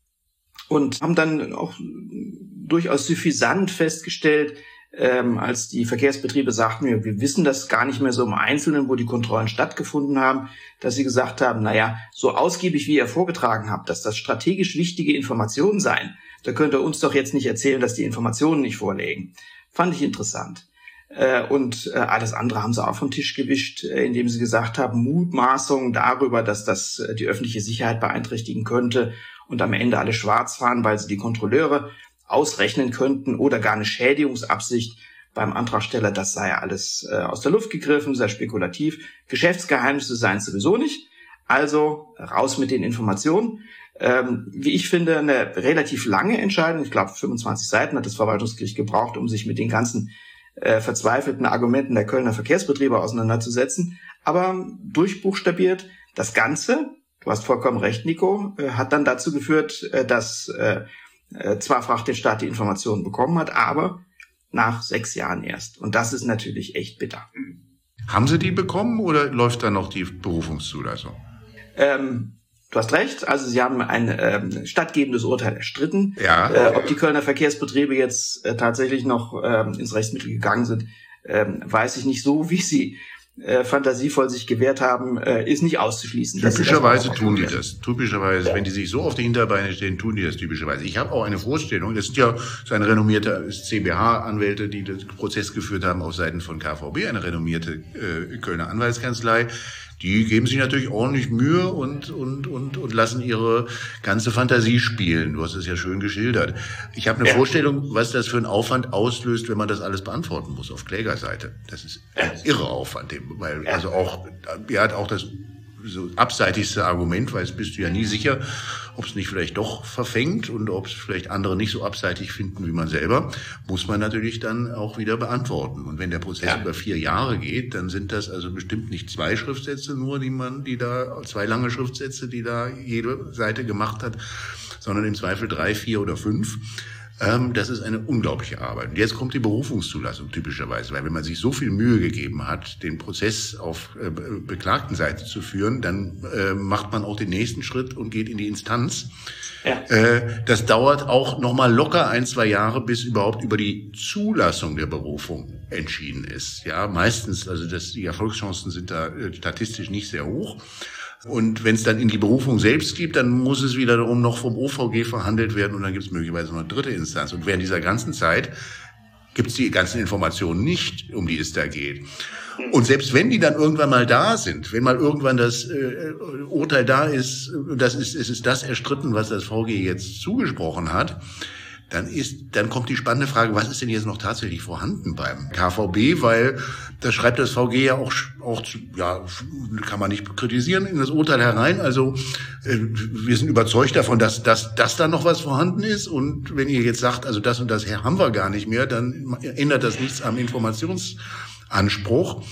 und haben dann auch durchaus suffisant festgestellt, ähm, als die Verkehrsbetriebe sagten, wir, wir wissen das gar nicht mehr so im Einzelnen, wo die Kontrollen stattgefunden haben, dass sie gesagt haben, naja, so ausgiebig wie ihr vorgetragen habt, dass das strategisch wichtige Informationen seien, da könnt ihr uns doch jetzt nicht erzählen, dass die Informationen nicht vorliegen. Fand ich interessant. Äh, und äh, alles andere haben sie auch vom Tisch gewischt, äh, indem sie gesagt haben, Mutmaßungen darüber, dass das äh, die öffentliche Sicherheit beeinträchtigen könnte und am Ende alle schwarz fahren, weil sie die Kontrolleure ausrechnen könnten oder gar eine Schädigungsabsicht beim Antragsteller. Das sei ja alles äh, aus der Luft gegriffen, sehr spekulativ. Geschäftsgeheimnisse seien es sowieso nicht. Also raus mit den Informationen. Ähm, wie ich finde, eine relativ lange Entscheidung. Ich glaube, fünfundzwanzig Seiten hat das Verwaltungsgericht gebraucht, um sich mit den ganzen äh, verzweifelten Argumenten der Kölner Verkehrsbetriebe auseinanderzusetzen. Aber durchbuchstabiert das Ganze, du hast vollkommen recht, Nico, äh, hat dann dazu geführt, äh, dass äh, äh, zwar Fragt den Staat die Informationen bekommen hat, aber nach sechs Jahren erst. Und das ist natürlich echt bitter. Haben Sie die bekommen oder läuft da noch die Berufungszulassung? Ähm, Du hast recht, also sie haben ein ähm, stattgebendes Urteil erstritten. Ja. Äh, ob die Kölner Verkehrsbetriebe jetzt äh, tatsächlich noch ähm, ins Rechtsmittel gegangen sind, ähm, weiß ich nicht. So wie sie äh, fantasievoll sich gewehrt haben, äh, ist nicht auszuschließen. Typischerweise tun die das. Typischerweise, ja. Wenn die sich so auf die Hinterbeine stehen, tun die das typischerweise. Ich habe auch eine Vorstellung, das sind ja so eine renommierte C B H-Anwälte, die den Prozess geführt haben auf Seiten von K V B, eine renommierte äh, Kölner Anwaltskanzlei. Die geben sich natürlich ordentlich Mühe und, und, und, und lassen ihre ganze Fantasie spielen. Du hast es ja schön geschildert. Ich habe eine ja. Vorstellung, was das für einen Aufwand auslöst, wenn man das alles beantworten muss auf Klägerseite. Das ist ein irre Aufwand, weil, also auch, er hat auch das so abseitigste Argument, weil es bist du ja nie sicher, ob es nicht vielleicht doch verfängt und ob es vielleicht andere nicht so abseitig finden wie man selber, muss man natürlich dann auch wieder beantworten. Und wenn der Prozess ja. über vier Jahre geht, dann sind das also bestimmt nicht zwei Schriftsätze nur, die man, die da, zwei lange Schriftsätze, die da jede Seite gemacht hat, sondern im Zweifel drei, vier oder fünf. Das ist eine unglaubliche Arbeit. Und jetzt kommt die Berufungszulassung typischerweise, weil wenn man sich so viel Mühe gegeben hat, den Prozess auf äh, Beklagtenseite zu führen, dann äh, macht man auch den nächsten Schritt und geht in die Instanz. Ja. Äh, das dauert auch nochmal locker ein, zwei Jahre, bis überhaupt über die Zulassung der Berufung entschieden ist. Ja, meistens, also das, die Erfolgschancen sind da äh, statistisch nicht sehr hoch. Und wenn es dann in die Berufung selbst gibt, dann muss es wiederum noch vom O V G verhandelt werden und dann gibt es möglicherweise noch eine dritte Instanz. Und während dieser ganzen Zeit gibt es die ganzen Informationen nicht, um die es da geht. Und selbst wenn die dann irgendwann mal da sind, wenn mal irgendwann das äh, Urteil da ist, das ist, es ist das erstritten, was das V G jetzt zugesprochen hat, dann ist, dann kommt die spannende Frage, was ist denn jetzt noch tatsächlich vorhanden beim K V B, weil das schreibt das V G ja auch, auch ja, kann man nicht kritisieren, in das Urteil herein. Also äh, wir sind überzeugt davon, dass, dass, dass da noch was vorhanden ist. Und wenn ihr jetzt sagt, also das und das haben wir gar nicht mehr, dann ändert das nichts am Informationsanspruch.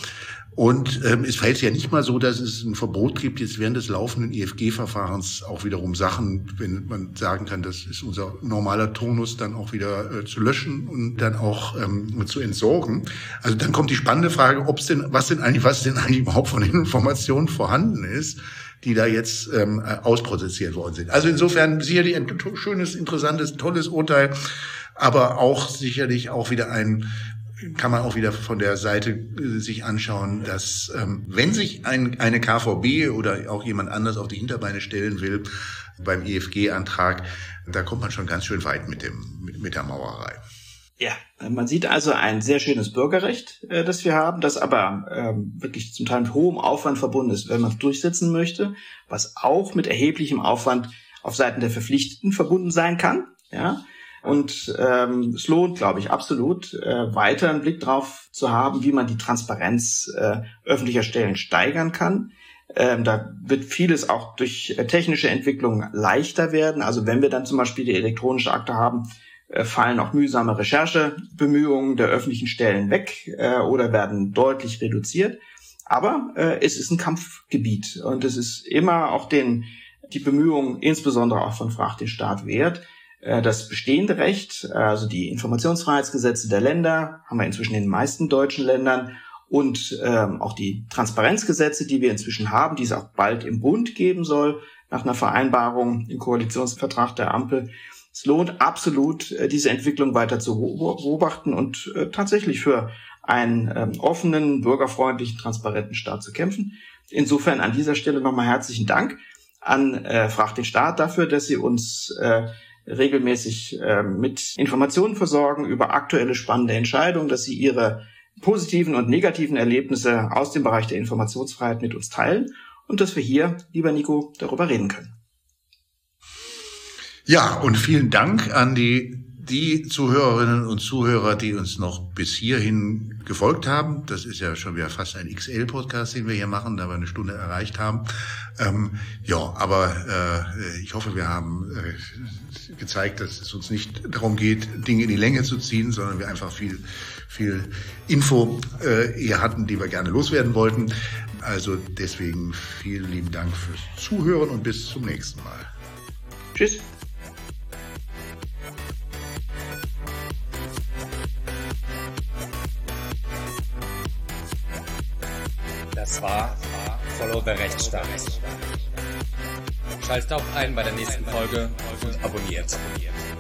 Und ähm, es verhält sich ja nicht mal so, dass es ein Verbot gibt, jetzt während des laufenden I F G-Verfahrens auch wiederum Sachen, wenn man sagen kann, das ist unser normaler Turnus, dann auch wieder äh, zu löschen und dann auch ähm, zu entsorgen. Also dann kommt die spannende Frage, ob es denn, was denn eigentlich, was denn eigentlich überhaupt von den Informationen vorhanden ist, die da jetzt ähm, ausprozessiert worden sind. Also insofern sicherlich ein schönes, interessantes, tolles Urteil, aber auch sicherlich auch wieder ein kann man auch wieder von der Seite äh, sich anschauen, dass ähm, wenn sich ein, eine K V B oder auch jemand anders auf die Hinterbeine stellen will beim I F G-Antrag, da kommt man schon ganz schön weit mit dem mit, mit der Mauerei. Ja, man sieht also ein sehr schönes Bürgerrecht, äh, das wir haben, das aber ähm, wirklich zum Teil mit hohem Aufwand verbunden ist, wenn man es durchsetzen möchte, was auch mit erheblichem Aufwand auf Seiten der Verpflichteten verbunden sein kann, ja. Und ähm, es lohnt, glaube ich, absolut, äh, weiter einen Blick drauf zu haben, wie man die Transparenz äh, öffentlicher Stellen steigern kann. Ähm, da wird vieles auch durch äh, technische Entwicklung leichter werden. Also wenn wir dann zum Beispiel die elektronische Akte haben, äh, fallen auch mühsame Recherchebemühungen der öffentlichen Stellen weg äh, oder werden deutlich reduziert. Aber äh, es ist ein Kampfgebiet und es ist immer auch den die Bemühungen, insbesondere auch von Frag den Staat wert. Das bestehende Recht, also die Informationsfreiheitsgesetze der Länder, haben wir inzwischen in den meisten deutschen Ländern und ähm, auch die Transparenzgesetze, die wir inzwischen haben, die es auch bald im Bund geben soll, nach einer Vereinbarung im Koalitionsvertrag der Ampel. Es lohnt absolut, diese Entwicklung weiter zu beobachten und äh, tatsächlich für einen ähm, offenen, bürgerfreundlichen, transparenten Staat zu kämpfen. Insofern an dieser Stelle nochmal herzlichen Dank an äh, Frag den Staat dafür, dass Sie uns äh, regelmäßig äh, mit Informationen versorgen über aktuelle spannende Entscheidungen, dass Sie Ihre positiven und negativen Erlebnisse aus dem Bereich der Informationsfreiheit mit uns teilen und dass wir hier, lieber Nico, darüber reden können. Ja, und vielen Dank an die die Zuhörerinnen und Zuhörer, die uns noch bis hierhin gefolgt haben. Das ist ja schon wieder fast ein X L-Podcast, den wir hier machen, da wir eine Stunde erreicht haben. Ähm, ja, aber äh, ich hoffe, wir haben äh, gezeigt, dass es uns nicht darum geht, Dinge in die Länge zu ziehen, sondern wir einfach viel, viel Info äh, hier hatten, die wir gerne loswerden wollten. Also deswegen vielen lieben Dank fürs Zuhören und bis zum nächsten Mal. Tschüss. Das war Follow the Rechtsstaat. Schaltet auch ein bei der nächsten Folge und abonniert.